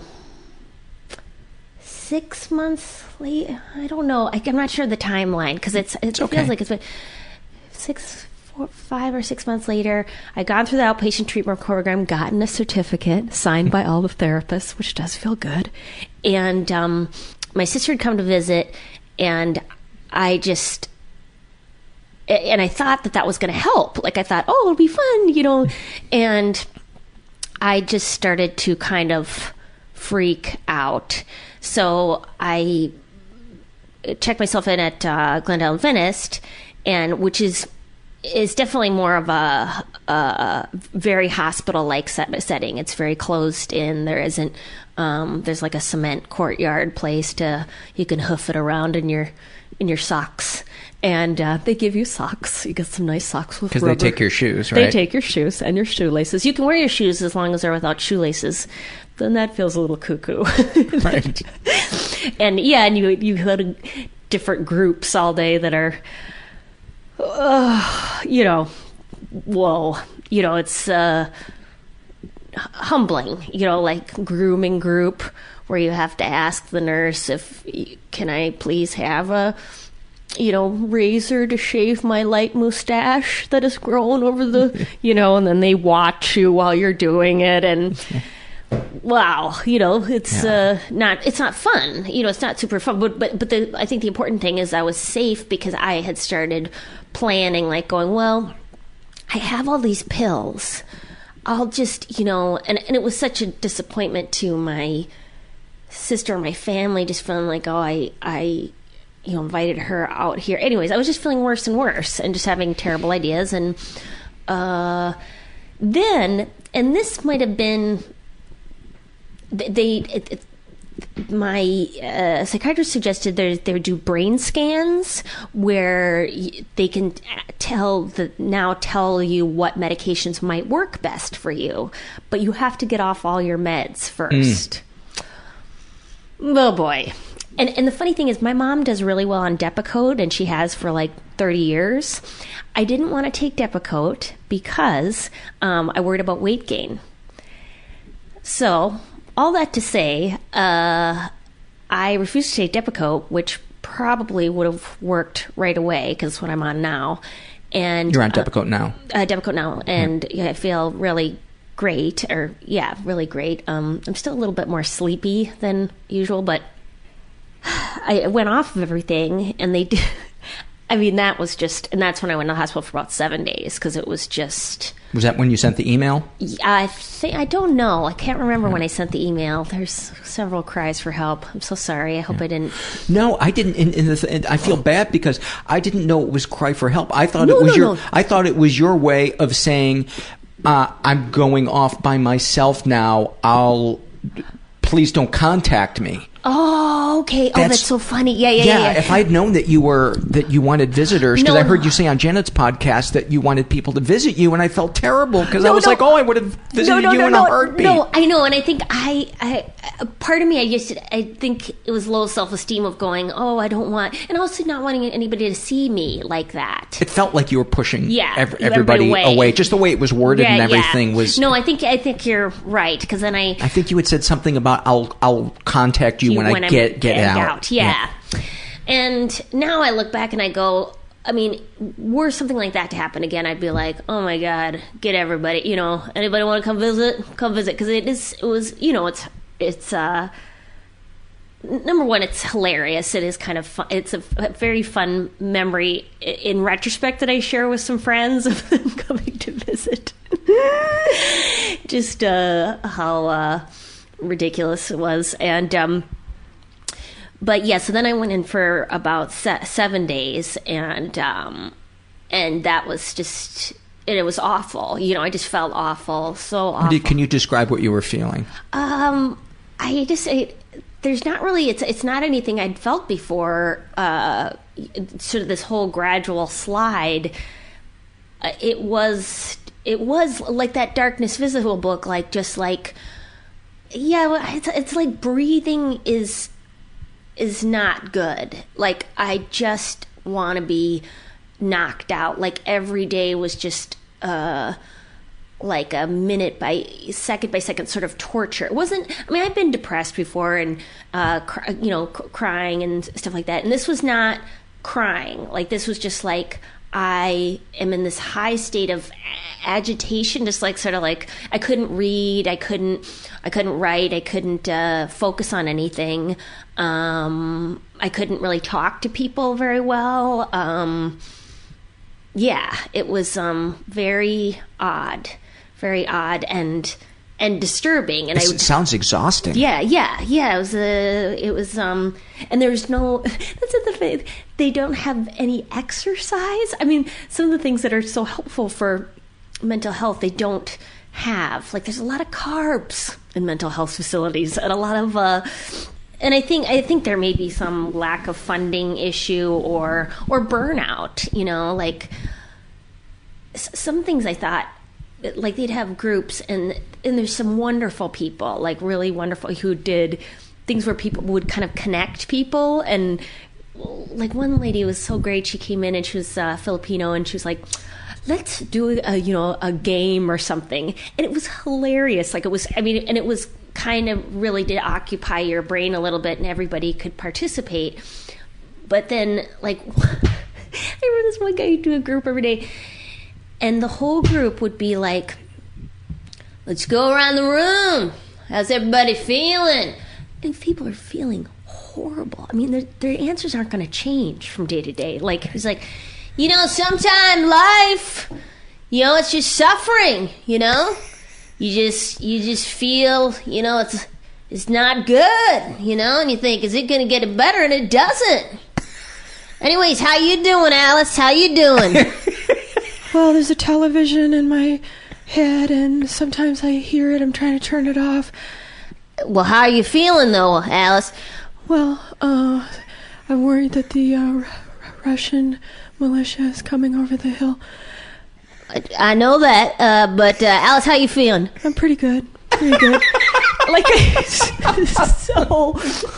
Speaker 5: Six months late, I don't know. I, I'm not sure the timeline because it's it
Speaker 8: okay.
Speaker 5: feels like it's been six, four, five or six months later. I got through the outpatient treatment program, gotten a certificate signed by all the therapists, which does feel good. And um, my sister had come to visit, and I just and I thought that that was going to help. Like I thought, oh, it'll be fun, you know. And I just started to kind of freak out. So I checked myself in at uh, Glendale Adventist, and which is is definitely more of a, a very hospital-like set, setting. It's very closed in. There isn't. Um, there's like a cement courtyard place to you can hoof it around in your in your socks, and uh, they give you socks. You get some nice socks with
Speaker 8: because
Speaker 5: rubber.
Speaker 8: they take your shoes, right?
Speaker 5: They take your shoes and your shoelaces. You can wear your shoes as long as they're without shoelaces. Then that feels a little cuckoo.
Speaker 8: Right.
Speaker 5: And yeah, and you you go to different groups all day that are, uh, you know, whoa, you know, it's uh, humbling. You know, like grooming group where you have to ask the nurse if can I please have a, you know, razor to shave my light mustache that has grown over the, you know, and then they watch you while you're doing it, and. Wow, you know, it's yeah. uh, not it's not fun. You know, it's not super fun. But but but the, I think the important thing is I was safe because I had started planning, like going, well, I have all these pills. I'll just, you know, and and it was such a disappointment to my sister and my family, just feeling like, oh, I I you know invited her out here. Anyways, I was just feeling worse and worse, and just having terrible ideas, and uh, then and this might have been. They, it, it, my uh, psychiatrist suggested they they would do brain scans where they can tell the now tell you what medications might work best for you, but you have to get off all your meds first. Mm. Oh boy! And and the funny thing is, my mom does really well on Depakote, and she has for like thirty years. I didn't want to take Depakote because um, I worried about weight gain. So. All that to say, uh, I refused to take Depakote, which probably would have worked right away because it's what I'm on now. And
Speaker 8: you're on Depakote uh, now.
Speaker 5: Uh, Depakote now, and yeah. I feel really great, or yeah, really great. Um, I'm still a little bit more sleepy than usual, but I went off of everything, and they did. I mean, that was just, and that's when I went to the hospital for about seven days because it was just.
Speaker 8: Was that when you sent the email?
Speaker 5: I think I don't know. I can't remember yeah. when I sent the email. There's several cries for help. I'm so sorry. I hope yeah. I didn't.
Speaker 8: No, I didn't. In, in the, in, I feel bad because I didn't know it was cry for help. I thought
Speaker 5: no,
Speaker 8: it was
Speaker 5: no,
Speaker 8: your.
Speaker 5: No.
Speaker 8: I thought it was your way of saying, uh, "I'm going off by myself now. I'll please don't contact me."
Speaker 5: Oh, okay. Oh, that's, that's so funny. Yeah, yeah,
Speaker 8: yeah.
Speaker 5: Yeah, yeah.
Speaker 8: If I'd known that you were that you wanted visitors, because
Speaker 5: no,
Speaker 8: I heard
Speaker 5: no.
Speaker 8: you say on Janet's podcast that you wanted people to visit you, and I felt terrible because
Speaker 5: no,
Speaker 8: I was
Speaker 5: no.
Speaker 8: like, oh, I would have visited
Speaker 5: no, no,
Speaker 8: you
Speaker 5: no,
Speaker 8: in
Speaker 5: no,
Speaker 8: a heartbeat.
Speaker 5: No, I know, and I think I, I, part of me, I just, I think it was low self-esteem of going, oh, I don't want, and also not wanting anybody to see me like that.
Speaker 8: It felt like you were pushing
Speaker 5: yeah,
Speaker 8: ev- everybody,
Speaker 5: everybody
Speaker 8: away.
Speaker 5: away.
Speaker 8: Just the way it was worded
Speaker 5: yeah,
Speaker 8: and everything
Speaker 5: yeah.
Speaker 8: was.
Speaker 5: No, I think I think you're right because then I.
Speaker 8: I think you had said something about I'll I'll contact you,
Speaker 5: you
Speaker 8: when,
Speaker 5: when
Speaker 8: I
Speaker 5: I'm
Speaker 8: get get out.
Speaker 5: out. Yeah. yeah. And now I look back and I go, I mean, were something like that to happen again, I'd be like, oh my God, get everybody, you know, anybody want to come visit? Come visit. Because it is, it was, you know, it's, it's, uh, number one, it's hilarious. It is kind of fun. It's a, a very fun memory in retrospect that I share with some friends of them coming to visit. Just uh, how uh, ridiculous it was. And, um, but yeah, so then I went in for about se- seven days and, um, and that was just, and it was awful. You know, I just felt awful. So awful.
Speaker 8: Can you describe what you were feeling?
Speaker 5: Um, I just, it, there's not really, it's, it's not anything I'd felt before. Uh, sort of this whole gradual slide. Uh, it was, it was like that Darkness Visible book, like just like, yeah, it's, it's like breathing is, is not good. Like I just want to be knocked out. Like every day was just uh like a minute by second by second sort of torture. It wasn't, I mean, I've been depressed before and uh cr- you know c- crying and stuff like that, and this was not crying. Like this was just like I am in this high state of agitation, just like sort of like I couldn't read, I couldn't I couldn't write, I couldn't uh, focus on anything. Um, I couldn't really talk to people very well. Um, yeah, it was um, very odd, very odd and and disturbing. And
Speaker 8: It's,
Speaker 5: I
Speaker 8: it sounds exhausting.
Speaker 5: Yeah, yeah, yeah. It was a, it was um, and there's no. That's the thing. They don't have any exercise. I mean, some of the things that are so helpful for mental health, they don't have. Like, there's a lot of carbs in mental health facilities, and a lot of. Uh, and I think I think there may be some lack of funding issue or or burnout. You know, like s- some things I thought. Like they'd have groups and and there's some wonderful people, like really wonderful, who did things where people would kind of connect people. And like one lady was so great. She came in and she was uh, Filipino, and she was like, let's do a, you know, a game or something. And it was hilarious. Like it was, I mean, and it was kind of really did occupy your brain a little bit, and everybody could participate. But then like, I remember this one guy who'd do a group every day. And the whole group would be like, let's go around the room. How's everybody feeling? And people are feeling horrible. I mean, their, their answers aren't going to change from day to day. Like, it's like, you know, sometimes life, you know, it's just suffering, you know? You just, you just feel, you know, it's, it's not good, you know? And you think, is it going to get better? And it doesn't. Anyways, how you doing, Alice? How you doing?
Speaker 6: Well, there's a television in my head, and sometimes I hear it. I'm trying to turn it off.
Speaker 5: Well, how are you feeling, though, Alice?
Speaker 6: Well, uh, I'm worried that the uh, R- Russian militia is coming over the hill.
Speaker 5: I, I know that, uh, but uh, Alice, how you feeling?
Speaker 6: I'm pretty good. Pretty good.
Speaker 5: Like, it's so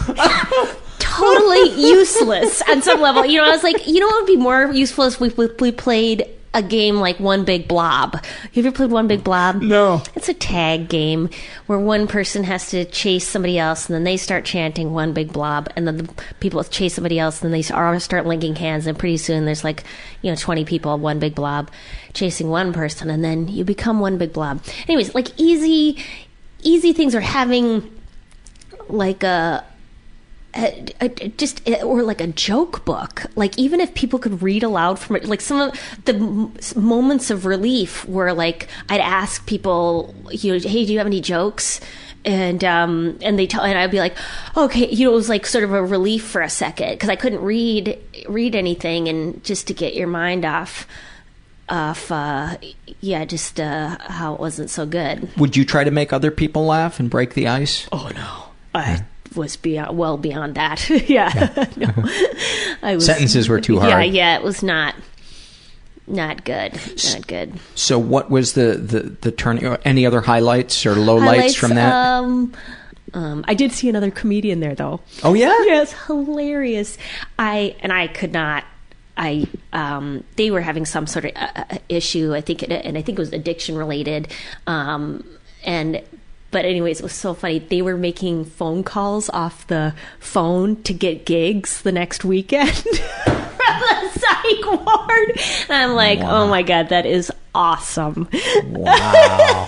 Speaker 5: totally useless on some level. You know, I was like, you know what would be more useful if we, we, we played a game like One Big Blob. Have you ever played One Big Blob?
Speaker 8: No.
Speaker 5: It's a tag game where one person has to chase somebody else, and then they start chanting One Big Blob, and then the people chase somebody else, and then they all start linking hands, and pretty soon there's like, you know, twenty people, One Big Blob, chasing one person, and then you become One Big Blob. Anyways, like easy, easy things are having like a A, a, just or like a joke book. Like even if people could read aloud from it, like some of the m- moments of relief were like I'd ask people, you know, hey, do you have any jokes? And um and they tell, and I'd be like, okay, you know, it was like sort of a relief for a second because I couldn't read read anything, and just to get your mind off off uh yeah just uh how it wasn't so good.
Speaker 8: Would you try to make other people laugh and break the ice?
Speaker 5: Oh no, I was beyond well beyond that. yeah, yeah. No, I was,
Speaker 8: sentences were too hard.
Speaker 5: Yeah, yeah, it was not not good, not good.
Speaker 8: So, what was the the the turn? Any other highlights or lowlights
Speaker 5: highlights,
Speaker 8: from that?
Speaker 5: Um, um, I did see another comedian there, though.
Speaker 8: Oh yeah,
Speaker 5: yes, hilarious. I and I could not. I um, they were having some sort of uh, issue. I think, it, and I think it was addiction related. Um, and but anyways, it was so funny. They were making phone calls off the phone to get gigs the next weekend from the psych ward. And I'm like, wow. Oh my God, that is awesome.
Speaker 4: Wow.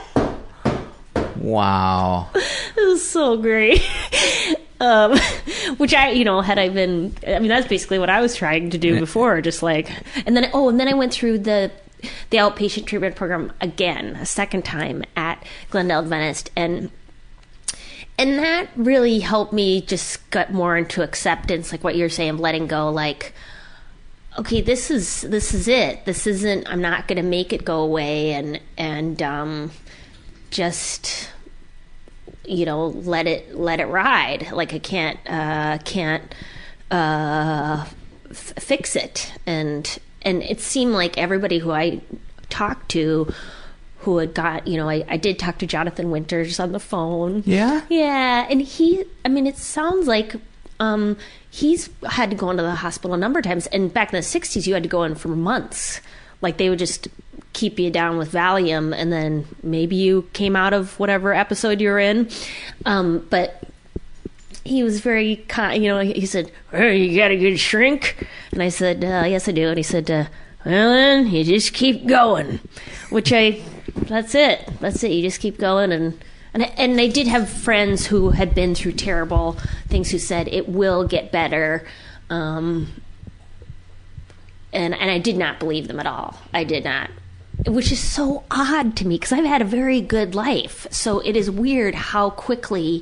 Speaker 4: Wow.
Speaker 5: It was so great. Um, which I, you know, had I been, I mean, that's basically what I was trying to do before, just like, and then, oh, and then I went through the, the outpatient treatment program again, a second time at Glendale Adventist. And, and that really helped me just get more into acceptance, like what you're saying, letting go, like, okay, this is, this is it. This isn't, I'm not going to make it go away. And, and, um, just, you know, let it let it ride. Like I can't uh, can't uh, f- fix it. And and it seemed like everybody who I talked to, who had got, you know, I, I did talk to Jonathan Winters on the phone.
Speaker 4: Yeah,
Speaker 5: yeah, and he, I mean, it sounds like um, he's had to go into the hospital a number of times. And back in the sixties, you had to go in for months. Like they would just keep you down with Valium, and then maybe you came out of whatever episode you were in. Um, but he was very kind, you know, he said, "Hey, you got a good shrink?" And I said, uh, "Yes, I do." And he said, uh, "Well, then you just keep going," which I, that's it. That's it. You just keep going. And, and, and I did have friends who had been through terrible things who said it will get better. Um, and, and I did not believe them at all. I did not. Which is so odd to me because I've had a very good life. So it is weird how quickly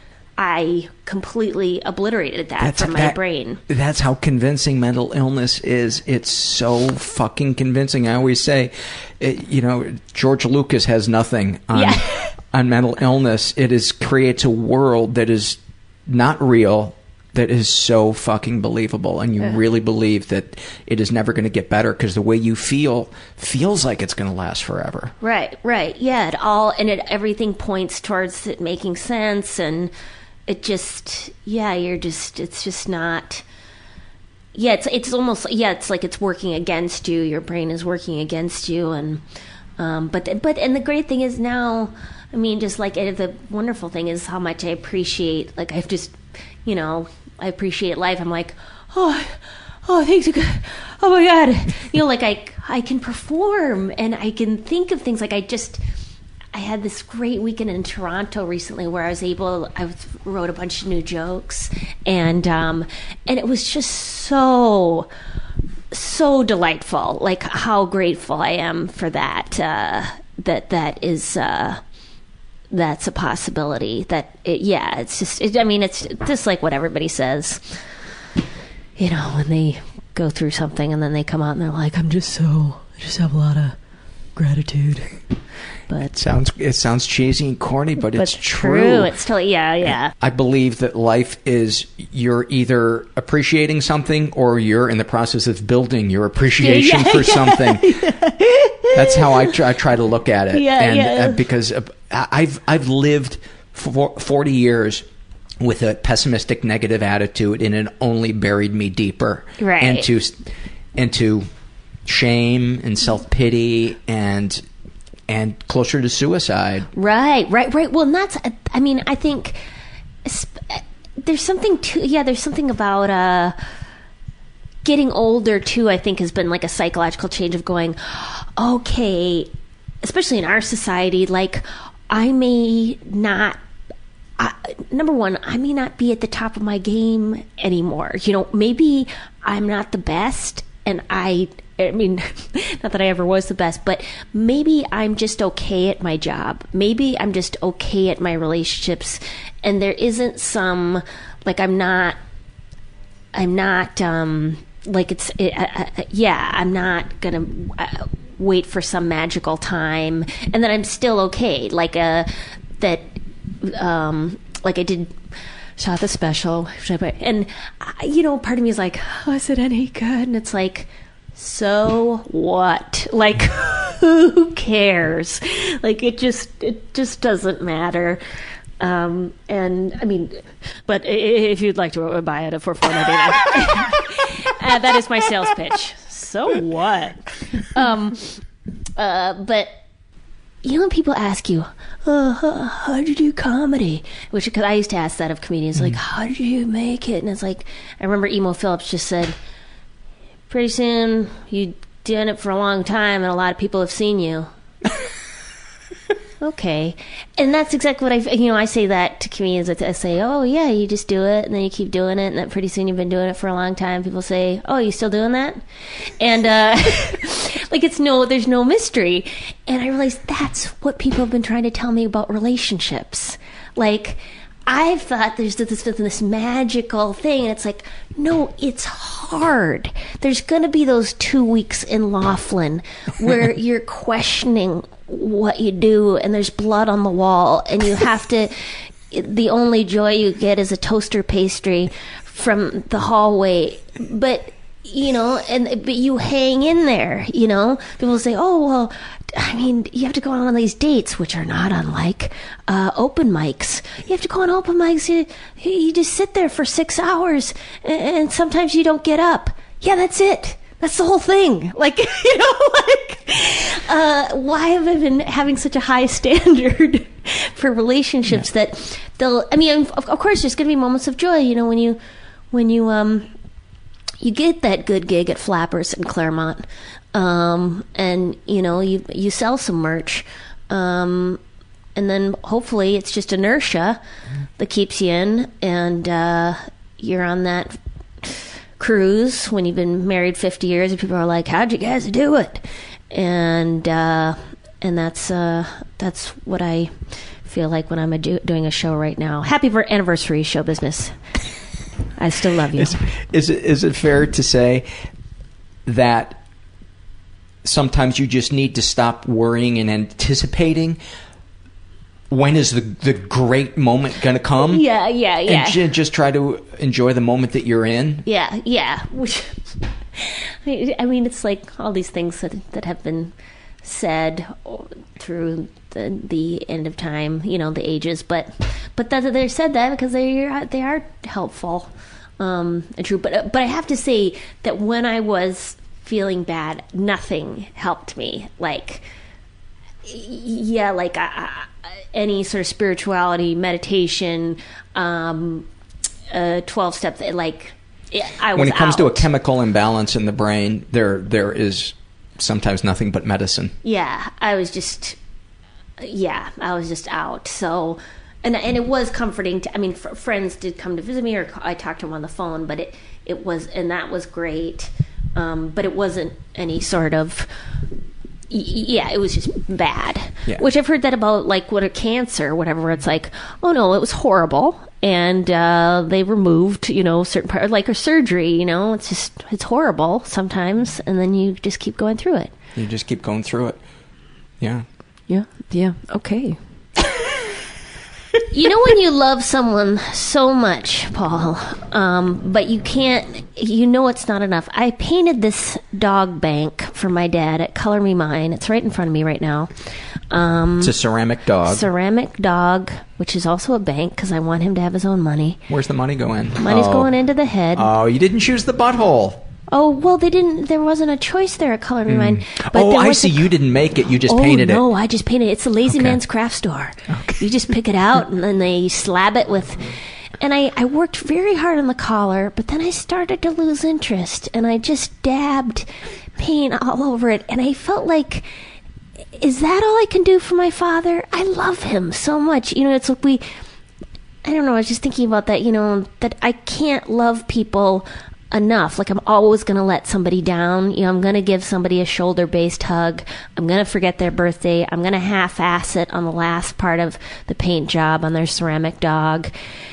Speaker 5: I completely obliterated that that's, from my
Speaker 8: that,
Speaker 5: brain.
Speaker 8: That's how convincing mental illness is. It's so fucking convincing. I always say, it, you know, George Lucas has nothing on,
Speaker 5: yeah.
Speaker 8: on mental illness. It is creates a world that is not real, that is so fucking believable, and you uh. really believe that it is never going to get better because the way you feel feels like it's going to last forever.
Speaker 5: Right, right, yeah. It all and it everything points towards it making sense, and it just, yeah, you're just, it's just not. Yeah, it's it's almost yeah, it's like it's working against you. Your brain is working against you, and um, but but and the great thing is now, I mean, just like the wonderful thing is how much I appreciate. Like I've just, you know. I appreciate life. I'm like, oh, oh, thanks. Oh my God. You know, like I, I can perform and I can think of things. Like I just, I had this great weekend in Toronto recently where I was able, I was, wrote a bunch of new jokes and, um, and it was just so, so delightful. Like how grateful I am for that, uh, that, that is, uh, that's a possibility that it, yeah it's just it, I mean it's just like what everybody says, you know, when they go through something and then they come out and they're like, I'm just so I just have a lot of gratitude. But
Speaker 8: it sounds it sounds cheesy and corny, but, but it's true.
Speaker 5: true it's still yeah yeah
Speaker 8: I believe that life is you're either appreciating something or you're in the process of building your appreciation yeah, yeah, for something. Yeah. That's how I try, I try to look at it.
Speaker 5: Yeah,
Speaker 8: and
Speaker 5: yeah.
Speaker 8: Uh, because I've I've lived for forty years with a pessimistic, negative attitude, and it only buried me deeper
Speaker 5: right.
Speaker 8: into into shame and self-pity and and closer to suicide.
Speaker 5: Right, right, right. Well, and that's, I mean, I think there's something to, yeah, there's something about uh, getting older, too, I think has been like a psychological change of going, okay, especially in our society, like, I may not, I, number one, I may not be at the top of my game anymore. You know, maybe I'm not the best, and I... I mean, not that I ever was the best, but maybe I'm just okay at my job. Maybe I'm just okay at my relationships. And there isn't some, like, I'm not, I'm not, um, like, it's, it, uh, uh, yeah, I'm not going to uh, wait for some magical time. And then I'm still okay. Like, uh, that, um, like I did, saw the special. And, uh, you know, part of me is like, oh, is it any good? And it's like, so what? Like, who cares? Like, it just it just doesn't matter. Um, and I mean, but if you'd like to buy it for four ninety nine, uh, that is my sales pitch. So what? Um, uh, but you know when people ask you, oh, how, how did you do comedy? Which, because I used to ask that of comedians, like, how did you make it? And it's like, I remember Emo Phillips just said, pretty soon you done it for a long time and a lot of people have seen you. Okay. And that's exactly what I, you know, I say that to comedians. I say, oh, yeah, you just do it, and then you keep doing it, and then pretty soon you've been doing it for a long time. People say, oh, you still doing that? And, uh, like, it's no, there's no mystery. And I realized that's what people have been trying to tell me about relationships. Like, I've thought there's this, this, this magical thing, and it's like, no, it's hard. There's going to be those two weeks in Laughlin where you're questioning what you do, and there's blood on the wall, and you have to, the only joy you get is a toaster pastry from the hallway. But, you know, and but you hang in there, you know. People say, oh, well, I mean, you have to go on these dates, which are not unlike uh, open mics. You have to go on open mics. You, you just sit there for six hours, and, and sometimes you don't get up. Yeah, that's it. That's the whole thing. Like, you know, like, uh, why have I been having such a high standard for relationships yeah. that they'll, I mean, of, of course, there's going to be moments of joy, you know, when you, when you, um, you get that good gig at Flappers in Claremont, um, and, you know, you, you sell some merch, um, and then hopefully it's just inertia that keeps you in, and, uh, you're on that cruise when you've been married fifty years, and people are like, how'd you guys do it? And uh and that's uh that's what I feel like when I'm a do- doing a show right now. Happy ver- anniversary, show business. I still love you.
Speaker 8: Is, is it is it fair to say that sometimes you just need to stop worrying and anticipating when is the the great moment going to come?
Speaker 5: Yeah, yeah, yeah.
Speaker 8: And j- just try to enjoy the moment that you're in?
Speaker 5: Yeah, yeah. Which, I mean, it's like all these things that that have been said through the the end of time, you know, the ages. But but that they're said that because they are, they are helpful um, and true. But but I have to say that when I was feeling bad, nothing helped me. Like, yeah, like I, I, any sort of spirituality, meditation, um, uh, twelve step, like I was
Speaker 8: when it comes
Speaker 5: out.
Speaker 8: to a chemical imbalance in the brain, there there is sometimes nothing but medicine.
Speaker 5: Yeah, I was just, yeah, I was just out. So, and and it was comforting. To, I mean, f- friends did come to visit me, or I talked to them on the phone, but it it was, and that was great. Um, but it wasn't any sort of. Yeah, it was just bad. Yeah. Which I've heard that about, like, what a cancer or whatever, where it's like, oh no, it was horrible, and uh, they removed, you know, certain part, like a surgery, you know, it's just, it's horrible sometimes, and then you just keep going through it.
Speaker 8: You just keep going through it. Yeah.
Speaker 6: Yeah, yeah, okay.
Speaker 5: You know when you love someone so much, Paul, um, but you can't, you know it's not enough. I painted this dog bank for my dad at Color Me Mine. It's right in front of me right now. Um,
Speaker 8: it's a ceramic dog.
Speaker 5: Ceramic dog, which is also a bank because I want him to have his own money.
Speaker 8: Where's the money going?
Speaker 5: Money's
Speaker 8: oh.
Speaker 5: going into the head.
Speaker 8: Oh, you didn't choose the butthole.
Speaker 5: Oh, well, they didn't, there wasn't a choice there at Color Me
Speaker 8: mm.
Speaker 5: Mine.
Speaker 8: But oh, I see. A, you didn't make it. You just
Speaker 5: oh,
Speaker 8: painted
Speaker 5: no,
Speaker 8: it.
Speaker 5: no, I just painted it. It's a Lazy
Speaker 8: okay.
Speaker 5: Man's Craft Store. Okay. You just pick it out, and then they slab it with... And I, I worked very hard on the collar, but then I started to lose interest, and I just dabbed paint all over it, and I felt like, is that all I can do for my father? I love him so much. You know, it's like we... I don't know, I was just thinking about that, you know, that I can't love people enough. Like, I'm always going to let somebody down. You know, I'm going to give somebody a shoulder-based hug. I'm going to forget their birthday. I'm going to half-ass it on the last part of the paint job on their ceramic dog.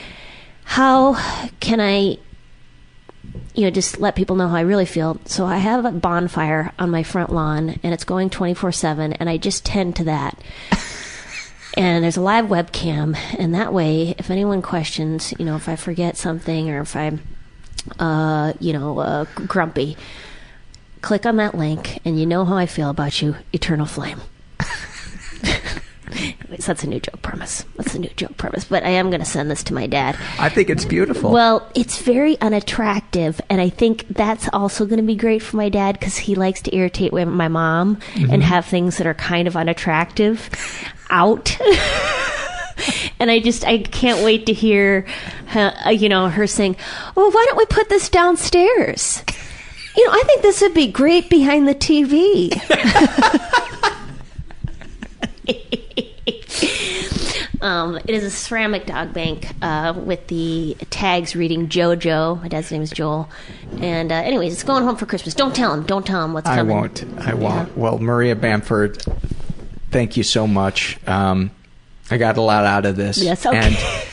Speaker 5: How can I, you know, just let people know how I really feel? So I have a bonfire on my front lawn, and it's going twenty-four seven, and I just tend to that. And there's a live webcam, and that way, if anyone questions, you know, if I forget something or if I'm, uh, you know, uh, grumpy, click on that link, and you know how I feel about you, Eternal Flame. so that's a new joke premise. That's a new joke premise. But I am going to send this to my dad.
Speaker 4: I think it's beautiful.
Speaker 5: Well, it's very unattractive, and I think that's also going to be great for my dad because he likes to irritate my mom mm-hmm. and have things that are kind of unattractive out. And I just, I can't wait to hear, uh, you know, her saying, well, why don't we put this downstairs? You know, I think this would be great behind the T V. um, it is a ceramic dog bank uh, with the tags reading JoJo. My dad's name is Joel. And uh, anyways, it's going home for Christmas. Don't tell him. Don't tell him what's coming.
Speaker 4: I won't. I won't. Yeah. Well, Maria Bamford, thank you so much. Um, I got a lot out of this.
Speaker 5: Yes, okay.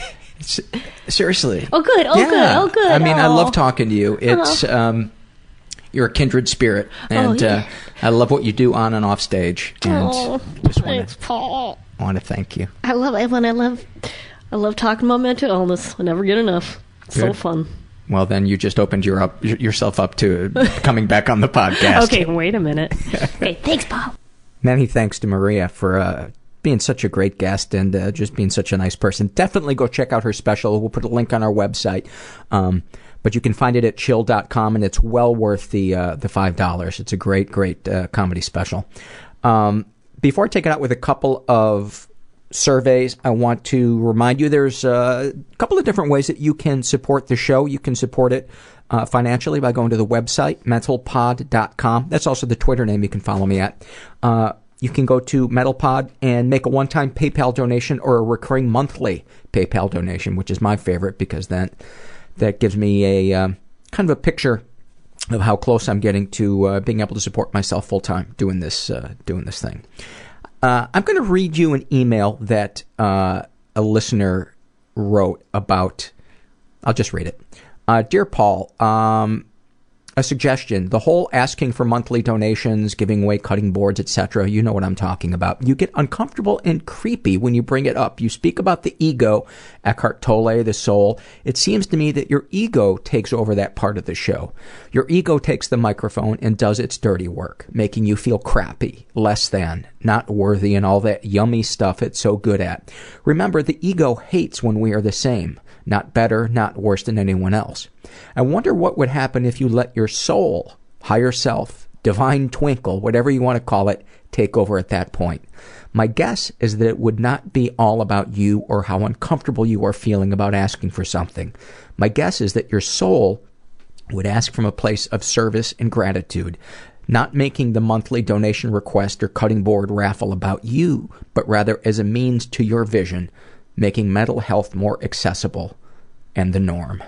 Speaker 4: And seriously.
Speaker 5: Oh, good. Oh,
Speaker 4: yeah.
Speaker 5: good. Oh, good.
Speaker 4: I mean,
Speaker 5: oh.
Speaker 4: I love talking to you. It's... Oh. Um, You're a kindred spirit, and
Speaker 5: oh, yeah.
Speaker 4: uh, I love what you do on and off stage. And
Speaker 5: oh,
Speaker 4: just
Speaker 5: thanks, Paul.
Speaker 4: want to thank you.
Speaker 5: I love Evelyn. I love, I love talking about mental illness. I never get enough. It's
Speaker 4: Good.
Speaker 5: so fun.
Speaker 4: Well, then you just opened your up, yourself up to coming back on the podcast.
Speaker 5: Okay, wait a minute. Okay, thanks, Paul.
Speaker 4: Many thanks to Maria for uh, being such a great guest and uh, just being such a nice person. Definitely go check out her special. We'll put a link on our website. Um, But you can find it at chill dot com, and it's well worth the uh, the five dollars. It's a great, great uh, comedy special. Um, before I take it out with a couple of surveys, I want to remind you there's a couple of different ways that you can support the show. You can support it uh, financially by going to the website, mental pod dot com. That's also the Twitter name you can follow me at. Uh, you can go to MentalPod and make a one-time PayPal donation or a recurring monthly PayPal donation, which is my favorite because then... that gives me a um, kind of a picture of how close I'm getting to uh, being able to support myself full time doing this uh, doing this thing. Uh, I'm going to read you an email that uh, a listener wrote about. I'll just read it. Uh, Dear Paul, um, a suggestion. The whole asking for monthly donations, giving away cutting boards, et cetera. You know what I'm talking about. You get uncomfortable and creepy when you bring it up. You speak about the ego, Eckhart Tolle, the soul. It seems to me that your ego takes over that part of the show. Your ego takes the microphone and does its dirty work, making you feel crappy, less than, not worthy, and all that yummy stuff it's so good at. Remember, the ego hates when we are the same. Not better, not worse than anyone else. I wonder what would happen if you let your soul, higher self, divine twinkle, whatever you want to call it, take over at that point. My guess is that it would not be all about you or how uncomfortable you are feeling about asking for something. My guess is that your soul would ask from a place of service and gratitude, not making the monthly donation request or cutting board raffle about you, but rather as a means to your vision, making mental health more accessible and the norm.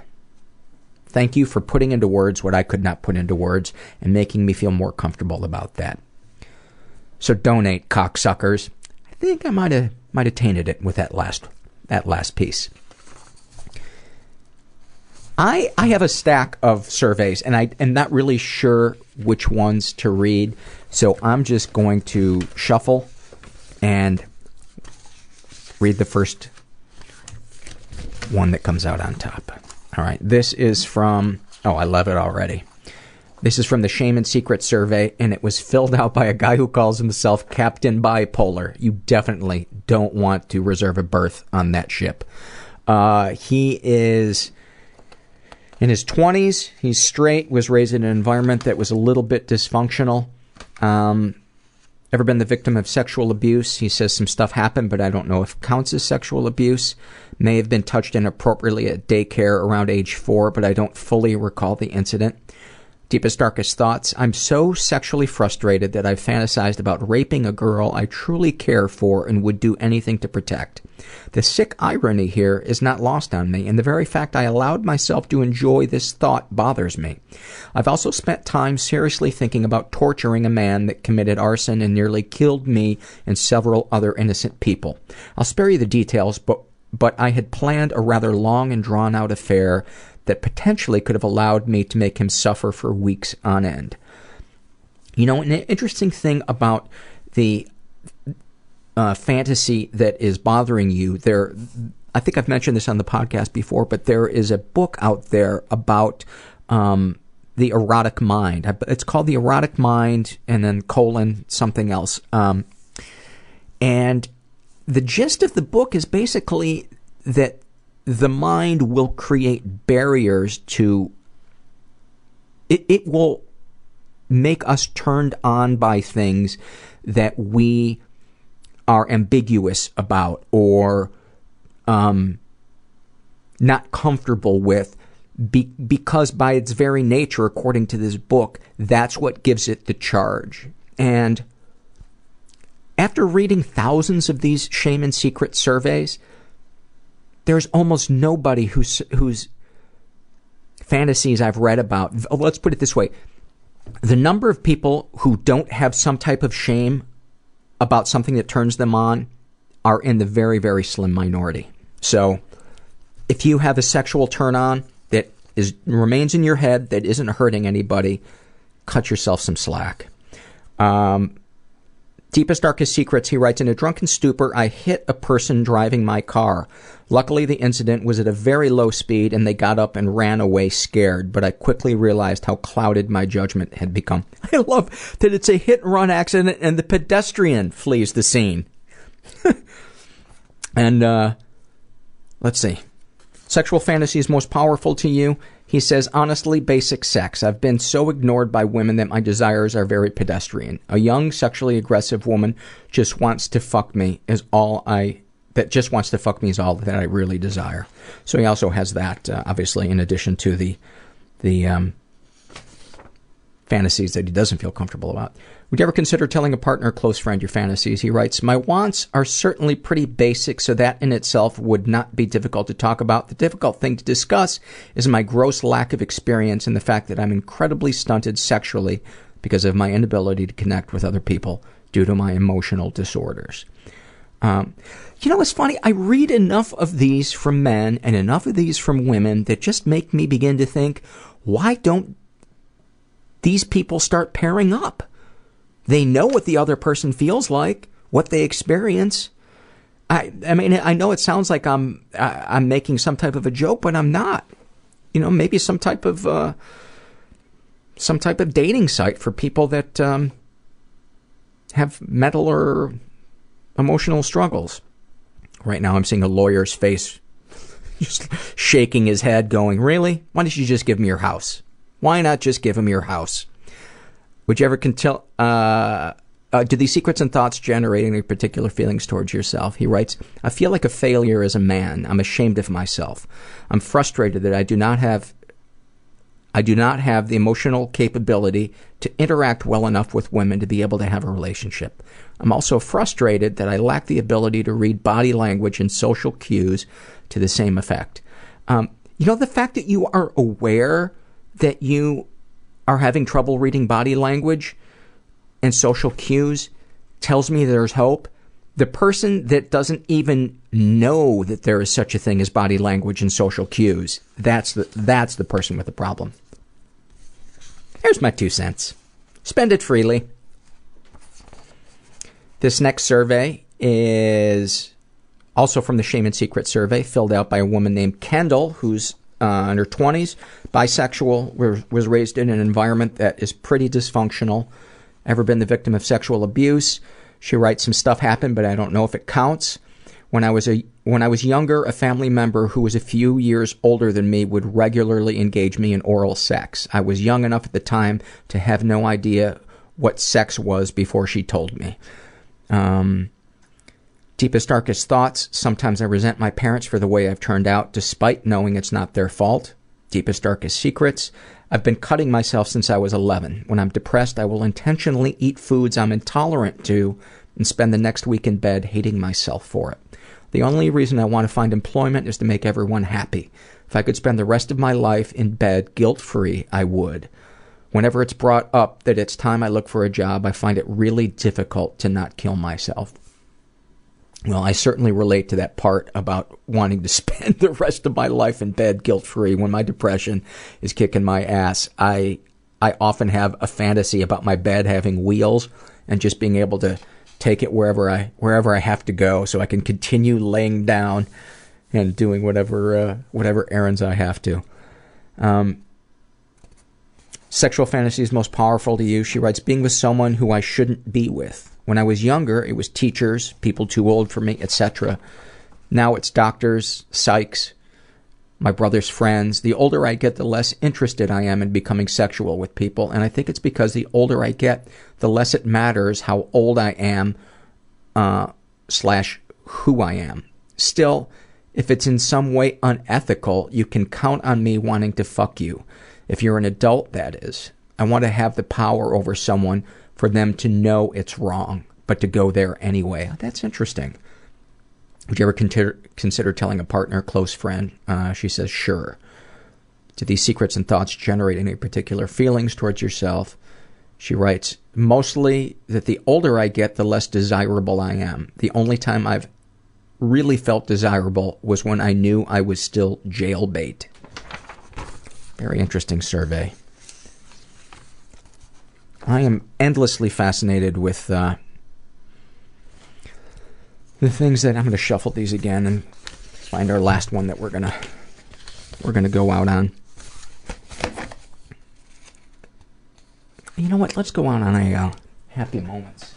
Speaker 4: Thank you for putting into words what I could not put into words and making me feel more comfortable about that. So donate, cocksuckers. I think I might have might have tainted it with that last that last piece. I I have a stack of surveys and I am not really sure which ones to read, so I'm just going to shuffle and read the first one that comes out on top. All right, this is from, oh, I love it already. This is from the Shame and Secret survey, and it was filled out by a guy who calls himself Captain Bipolar. You definitely don't want to reserve a berth on that ship. Uh, he is in his twenties. He's straight, was raised in an environment that was a little bit dysfunctional. Um, ever been the victim of sexual abuse? He says some stuff happened, but I don't know if it counts as sexual abuse. May have been touched inappropriately at daycare around age four, but I don't fully recall the incident. Deepest, darkest thoughts. I'm so sexually frustrated that I've fantasized about raping a girl I truly care for and would do anything to protect. The sick irony here is not lost on me, and the very fact I allowed myself to enjoy this thought bothers me. I've also spent time seriously thinking about torturing a man that committed arson and nearly killed me and several other innocent people. I'll spare you the details, but, but I had planned a rather long and drawn-out affair that potentially could have allowed me to make him suffer for weeks on end. You know, an interesting thing about the uh, fantasy that is bothering you, there, I think I've mentioned this on the podcast before, but there is a book out there about um, the erotic mind. It's called The Erotic Mind, and then colon something else. Um, and the gist of the book is basically that the mind will create barriers to, it, it will make us turned on by things that we are ambiguous about or um, not comfortable with, be, because by its very nature, according to this book, that's what gives it the charge. And after reading thousands of these shame and secret surveys, there's almost nobody whose whose fantasies I've read about. Let's put it this way. The number of people who don't have some type of shame about something that turns them on are in the very, very slim minority. So if you have a sexual turn on that is remains in your head, that isn't hurting anybody, cut yourself some slack. Um, deepest, darkest secrets, he writes, in a drunken stupor, I hit a person driving my car. Luckily, the incident was at a very low speed and they got up and ran away scared, but I quickly realized how clouded my judgment had become. I love that it's a hit-and-run accident and the pedestrian flees the scene. And, uh, let's see. Sexual fantasies most powerful to you? He says, honestly, basic sex. I've been so ignored by women that my desires are very pedestrian. A young, sexually aggressive woman just wants to fuck me is all I... that just wants to fuck me is all that I really desire. So he also has that, uh, obviously, in addition to the the um, fantasies that he doesn't feel comfortable about. Would you ever consider telling a partner or close friend your fantasies? He writes, my wants are certainly pretty basic, so that in itself would not be difficult to talk about. The difficult thing to discuss is my gross lack of experience and the fact that I'm incredibly stunted sexually because of my inability to connect with other people due to my emotional disorders. Um, you know, it's funny. I read enough of these from men and enough of these from women that just make me begin to think, why don't these people start pairing up? They know what the other person feels like, what they experience. I, I mean, I know it sounds like I'm, I, I'm making some type of a joke, but I'm not. You know, maybe some type of, uh, some type of dating site for people that um, have mental or emotional struggles. Right now I'm seeing a lawyer's face just shaking his head going, really? Why don't you just give him your house? Why not just give him your house? Would you ever can tell, uh, uh, do these secrets and thoughts generate any particular feelings towards yourself? He writes, I feel like a failure as a man. I'm ashamed of myself. I'm frustrated that I do not have I do not have the emotional capability to interact well enough with women to be able to have a relationship. I'm also frustrated that I lack the ability to read body language and social cues to the same effect. Um, you know, the fact that you are aware that you are having trouble reading body language and social cues tells me there's hope. The person that doesn't even know that there is such a thing as body language and social cues, that's the, that's the person with the problem. Here's my two cents. Spend it freely. This next survey is also from the Shame and Secret survey, filled out by a woman named Kendall, who's uh, in her twenties, bisexual, was raised in an environment that is pretty dysfunctional, ever been the victim of sexual abuse. She writes, some stuff happened, but I don't know if it counts. When I was a when I was younger, a family member who was a few years older than me would regularly engage me in oral sex. I was young enough at the time to have no idea what sex was before she told me. Um, deepest, darkest thoughts. Sometimes I resent my parents for the way I've turned out, despite knowing it's not their fault. Deepest, darkest secrets. I've been cutting myself since I was eleven. When I'm depressed, I will intentionally eat foods I'm intolerant to and spend the next week in bed hating myself for it. The only reason I want to find employment is to make everyone happy. If I could spend the rest of my life in bed guilt-free, I would. Whenever it's brought up that it's time I look for a job, I find it really difficult to not kill myself. Well, I certainly relate to that part about wanting to spend the rest of my life in bed guilt-free when my depression is kicking my ass. I I often have a fantasy about my bed having wheels and just being able to take it wherever I wherever I have to go, so I can continue laying down and doing whatever uh, whatever errands I have to. Um, sexual fantasies most powerful to you. She writes, being with someone who I shouldn't be with. When I was younger, it was teachers, people too old for me, et cetera. Now it's doctors, psychs, my brother's friends. The older I get, the less interested I am in becoming sexual with people. And I think it's because the older I get, the less it matters how old I am, uh, slash who I am. Still, if it's in some way unethical, you can count on me wanting to fuck you. If you're an adult, that is. I want to have the power over someone for them to know it's wrong, but to go there anyway. That's interesting. Would you ever consider, consider telling a partner, close friend? Uh, she says, sure. Do these secrets and thoughts generate any particular feelings towards yourself? She writes, mostly that the older I get, the less desirable I am. The only time I've really felt desirable was when I knew I was still jailbait. Very interesting survey. I am endlessly fascinated with uh, the things that I'm going to shuffle these again and find our last one that we're gonna we're gonna go out on. You know what? Let's go out on a uh, happy moments.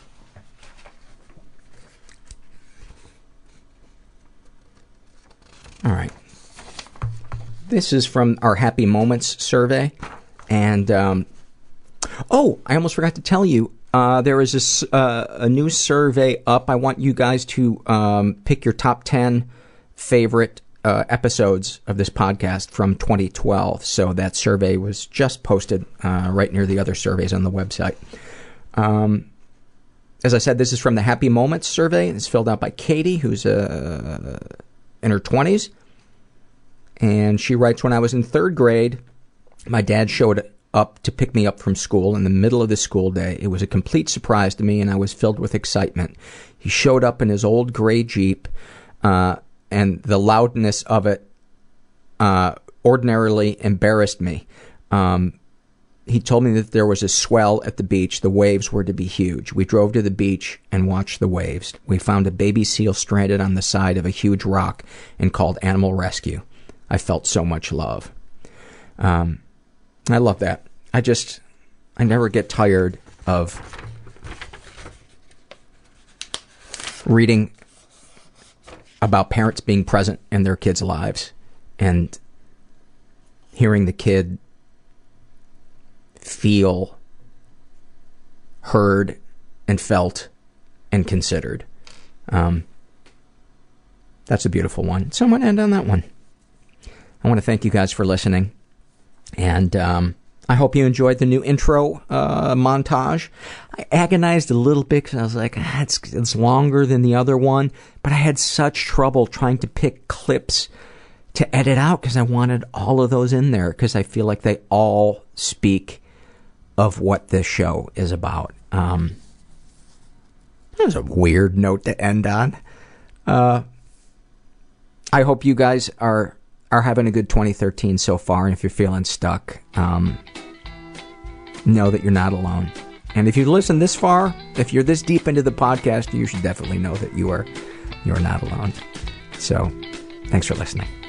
Speaker 4: All right. This is from our happy moments survey, and um, oh, I almost forgot to tell you. Uh, there is a, uh, a new survey up. I want you guys to um, pick your top ten favorite uh, episodes of this podcast from twenty twelve. So that survey was just posted uh, right near the other surveys on the website. Um, as I said, this is from the Happy Moments survey. It's filled out by Katie, who's uh, in her twenties. And she writes, when I was in third grade, my dad showed up to pick me up from school in the middle of the school day. It was a complete surprise to me, and I was filled with excitement. He showed up in his old gray Jeep, uh, and the loudness of it uh, ordinarily embarrassed me. Um, he told me that there was a swell at the beach. The waves were to be huge. We drove to the beach and watched the waves. We found a baby seal stranded on the side of a huge rock and called Animal Rescue. I felt so much love. Um, I love that. I just, I never get tired of reading about parents being present in their kids' lives and hearing the kid feel heard and felt and considered. Um, that's a beautiful one. So I'm going to end on that one. I want to thank you guys for listening. And um, I hope you enjoyed the new intro uh, montage. I agonized a little bit because I was like, ah, it's, it's longer than the other one. But I had such trouble trying to pick clips to edit out because I wanted all of those in there because I feel like they all speak of what this show is about. Um, that was a weird note to end on. Uh, I hope you guys are... are having a good twenty thirteen so far, and if you're feeling stuck, um, know that you're not alone. And if you've listened this far, if you're this deep into the podcast, you should definitely know that you are you're not alone. So, thanks for listening.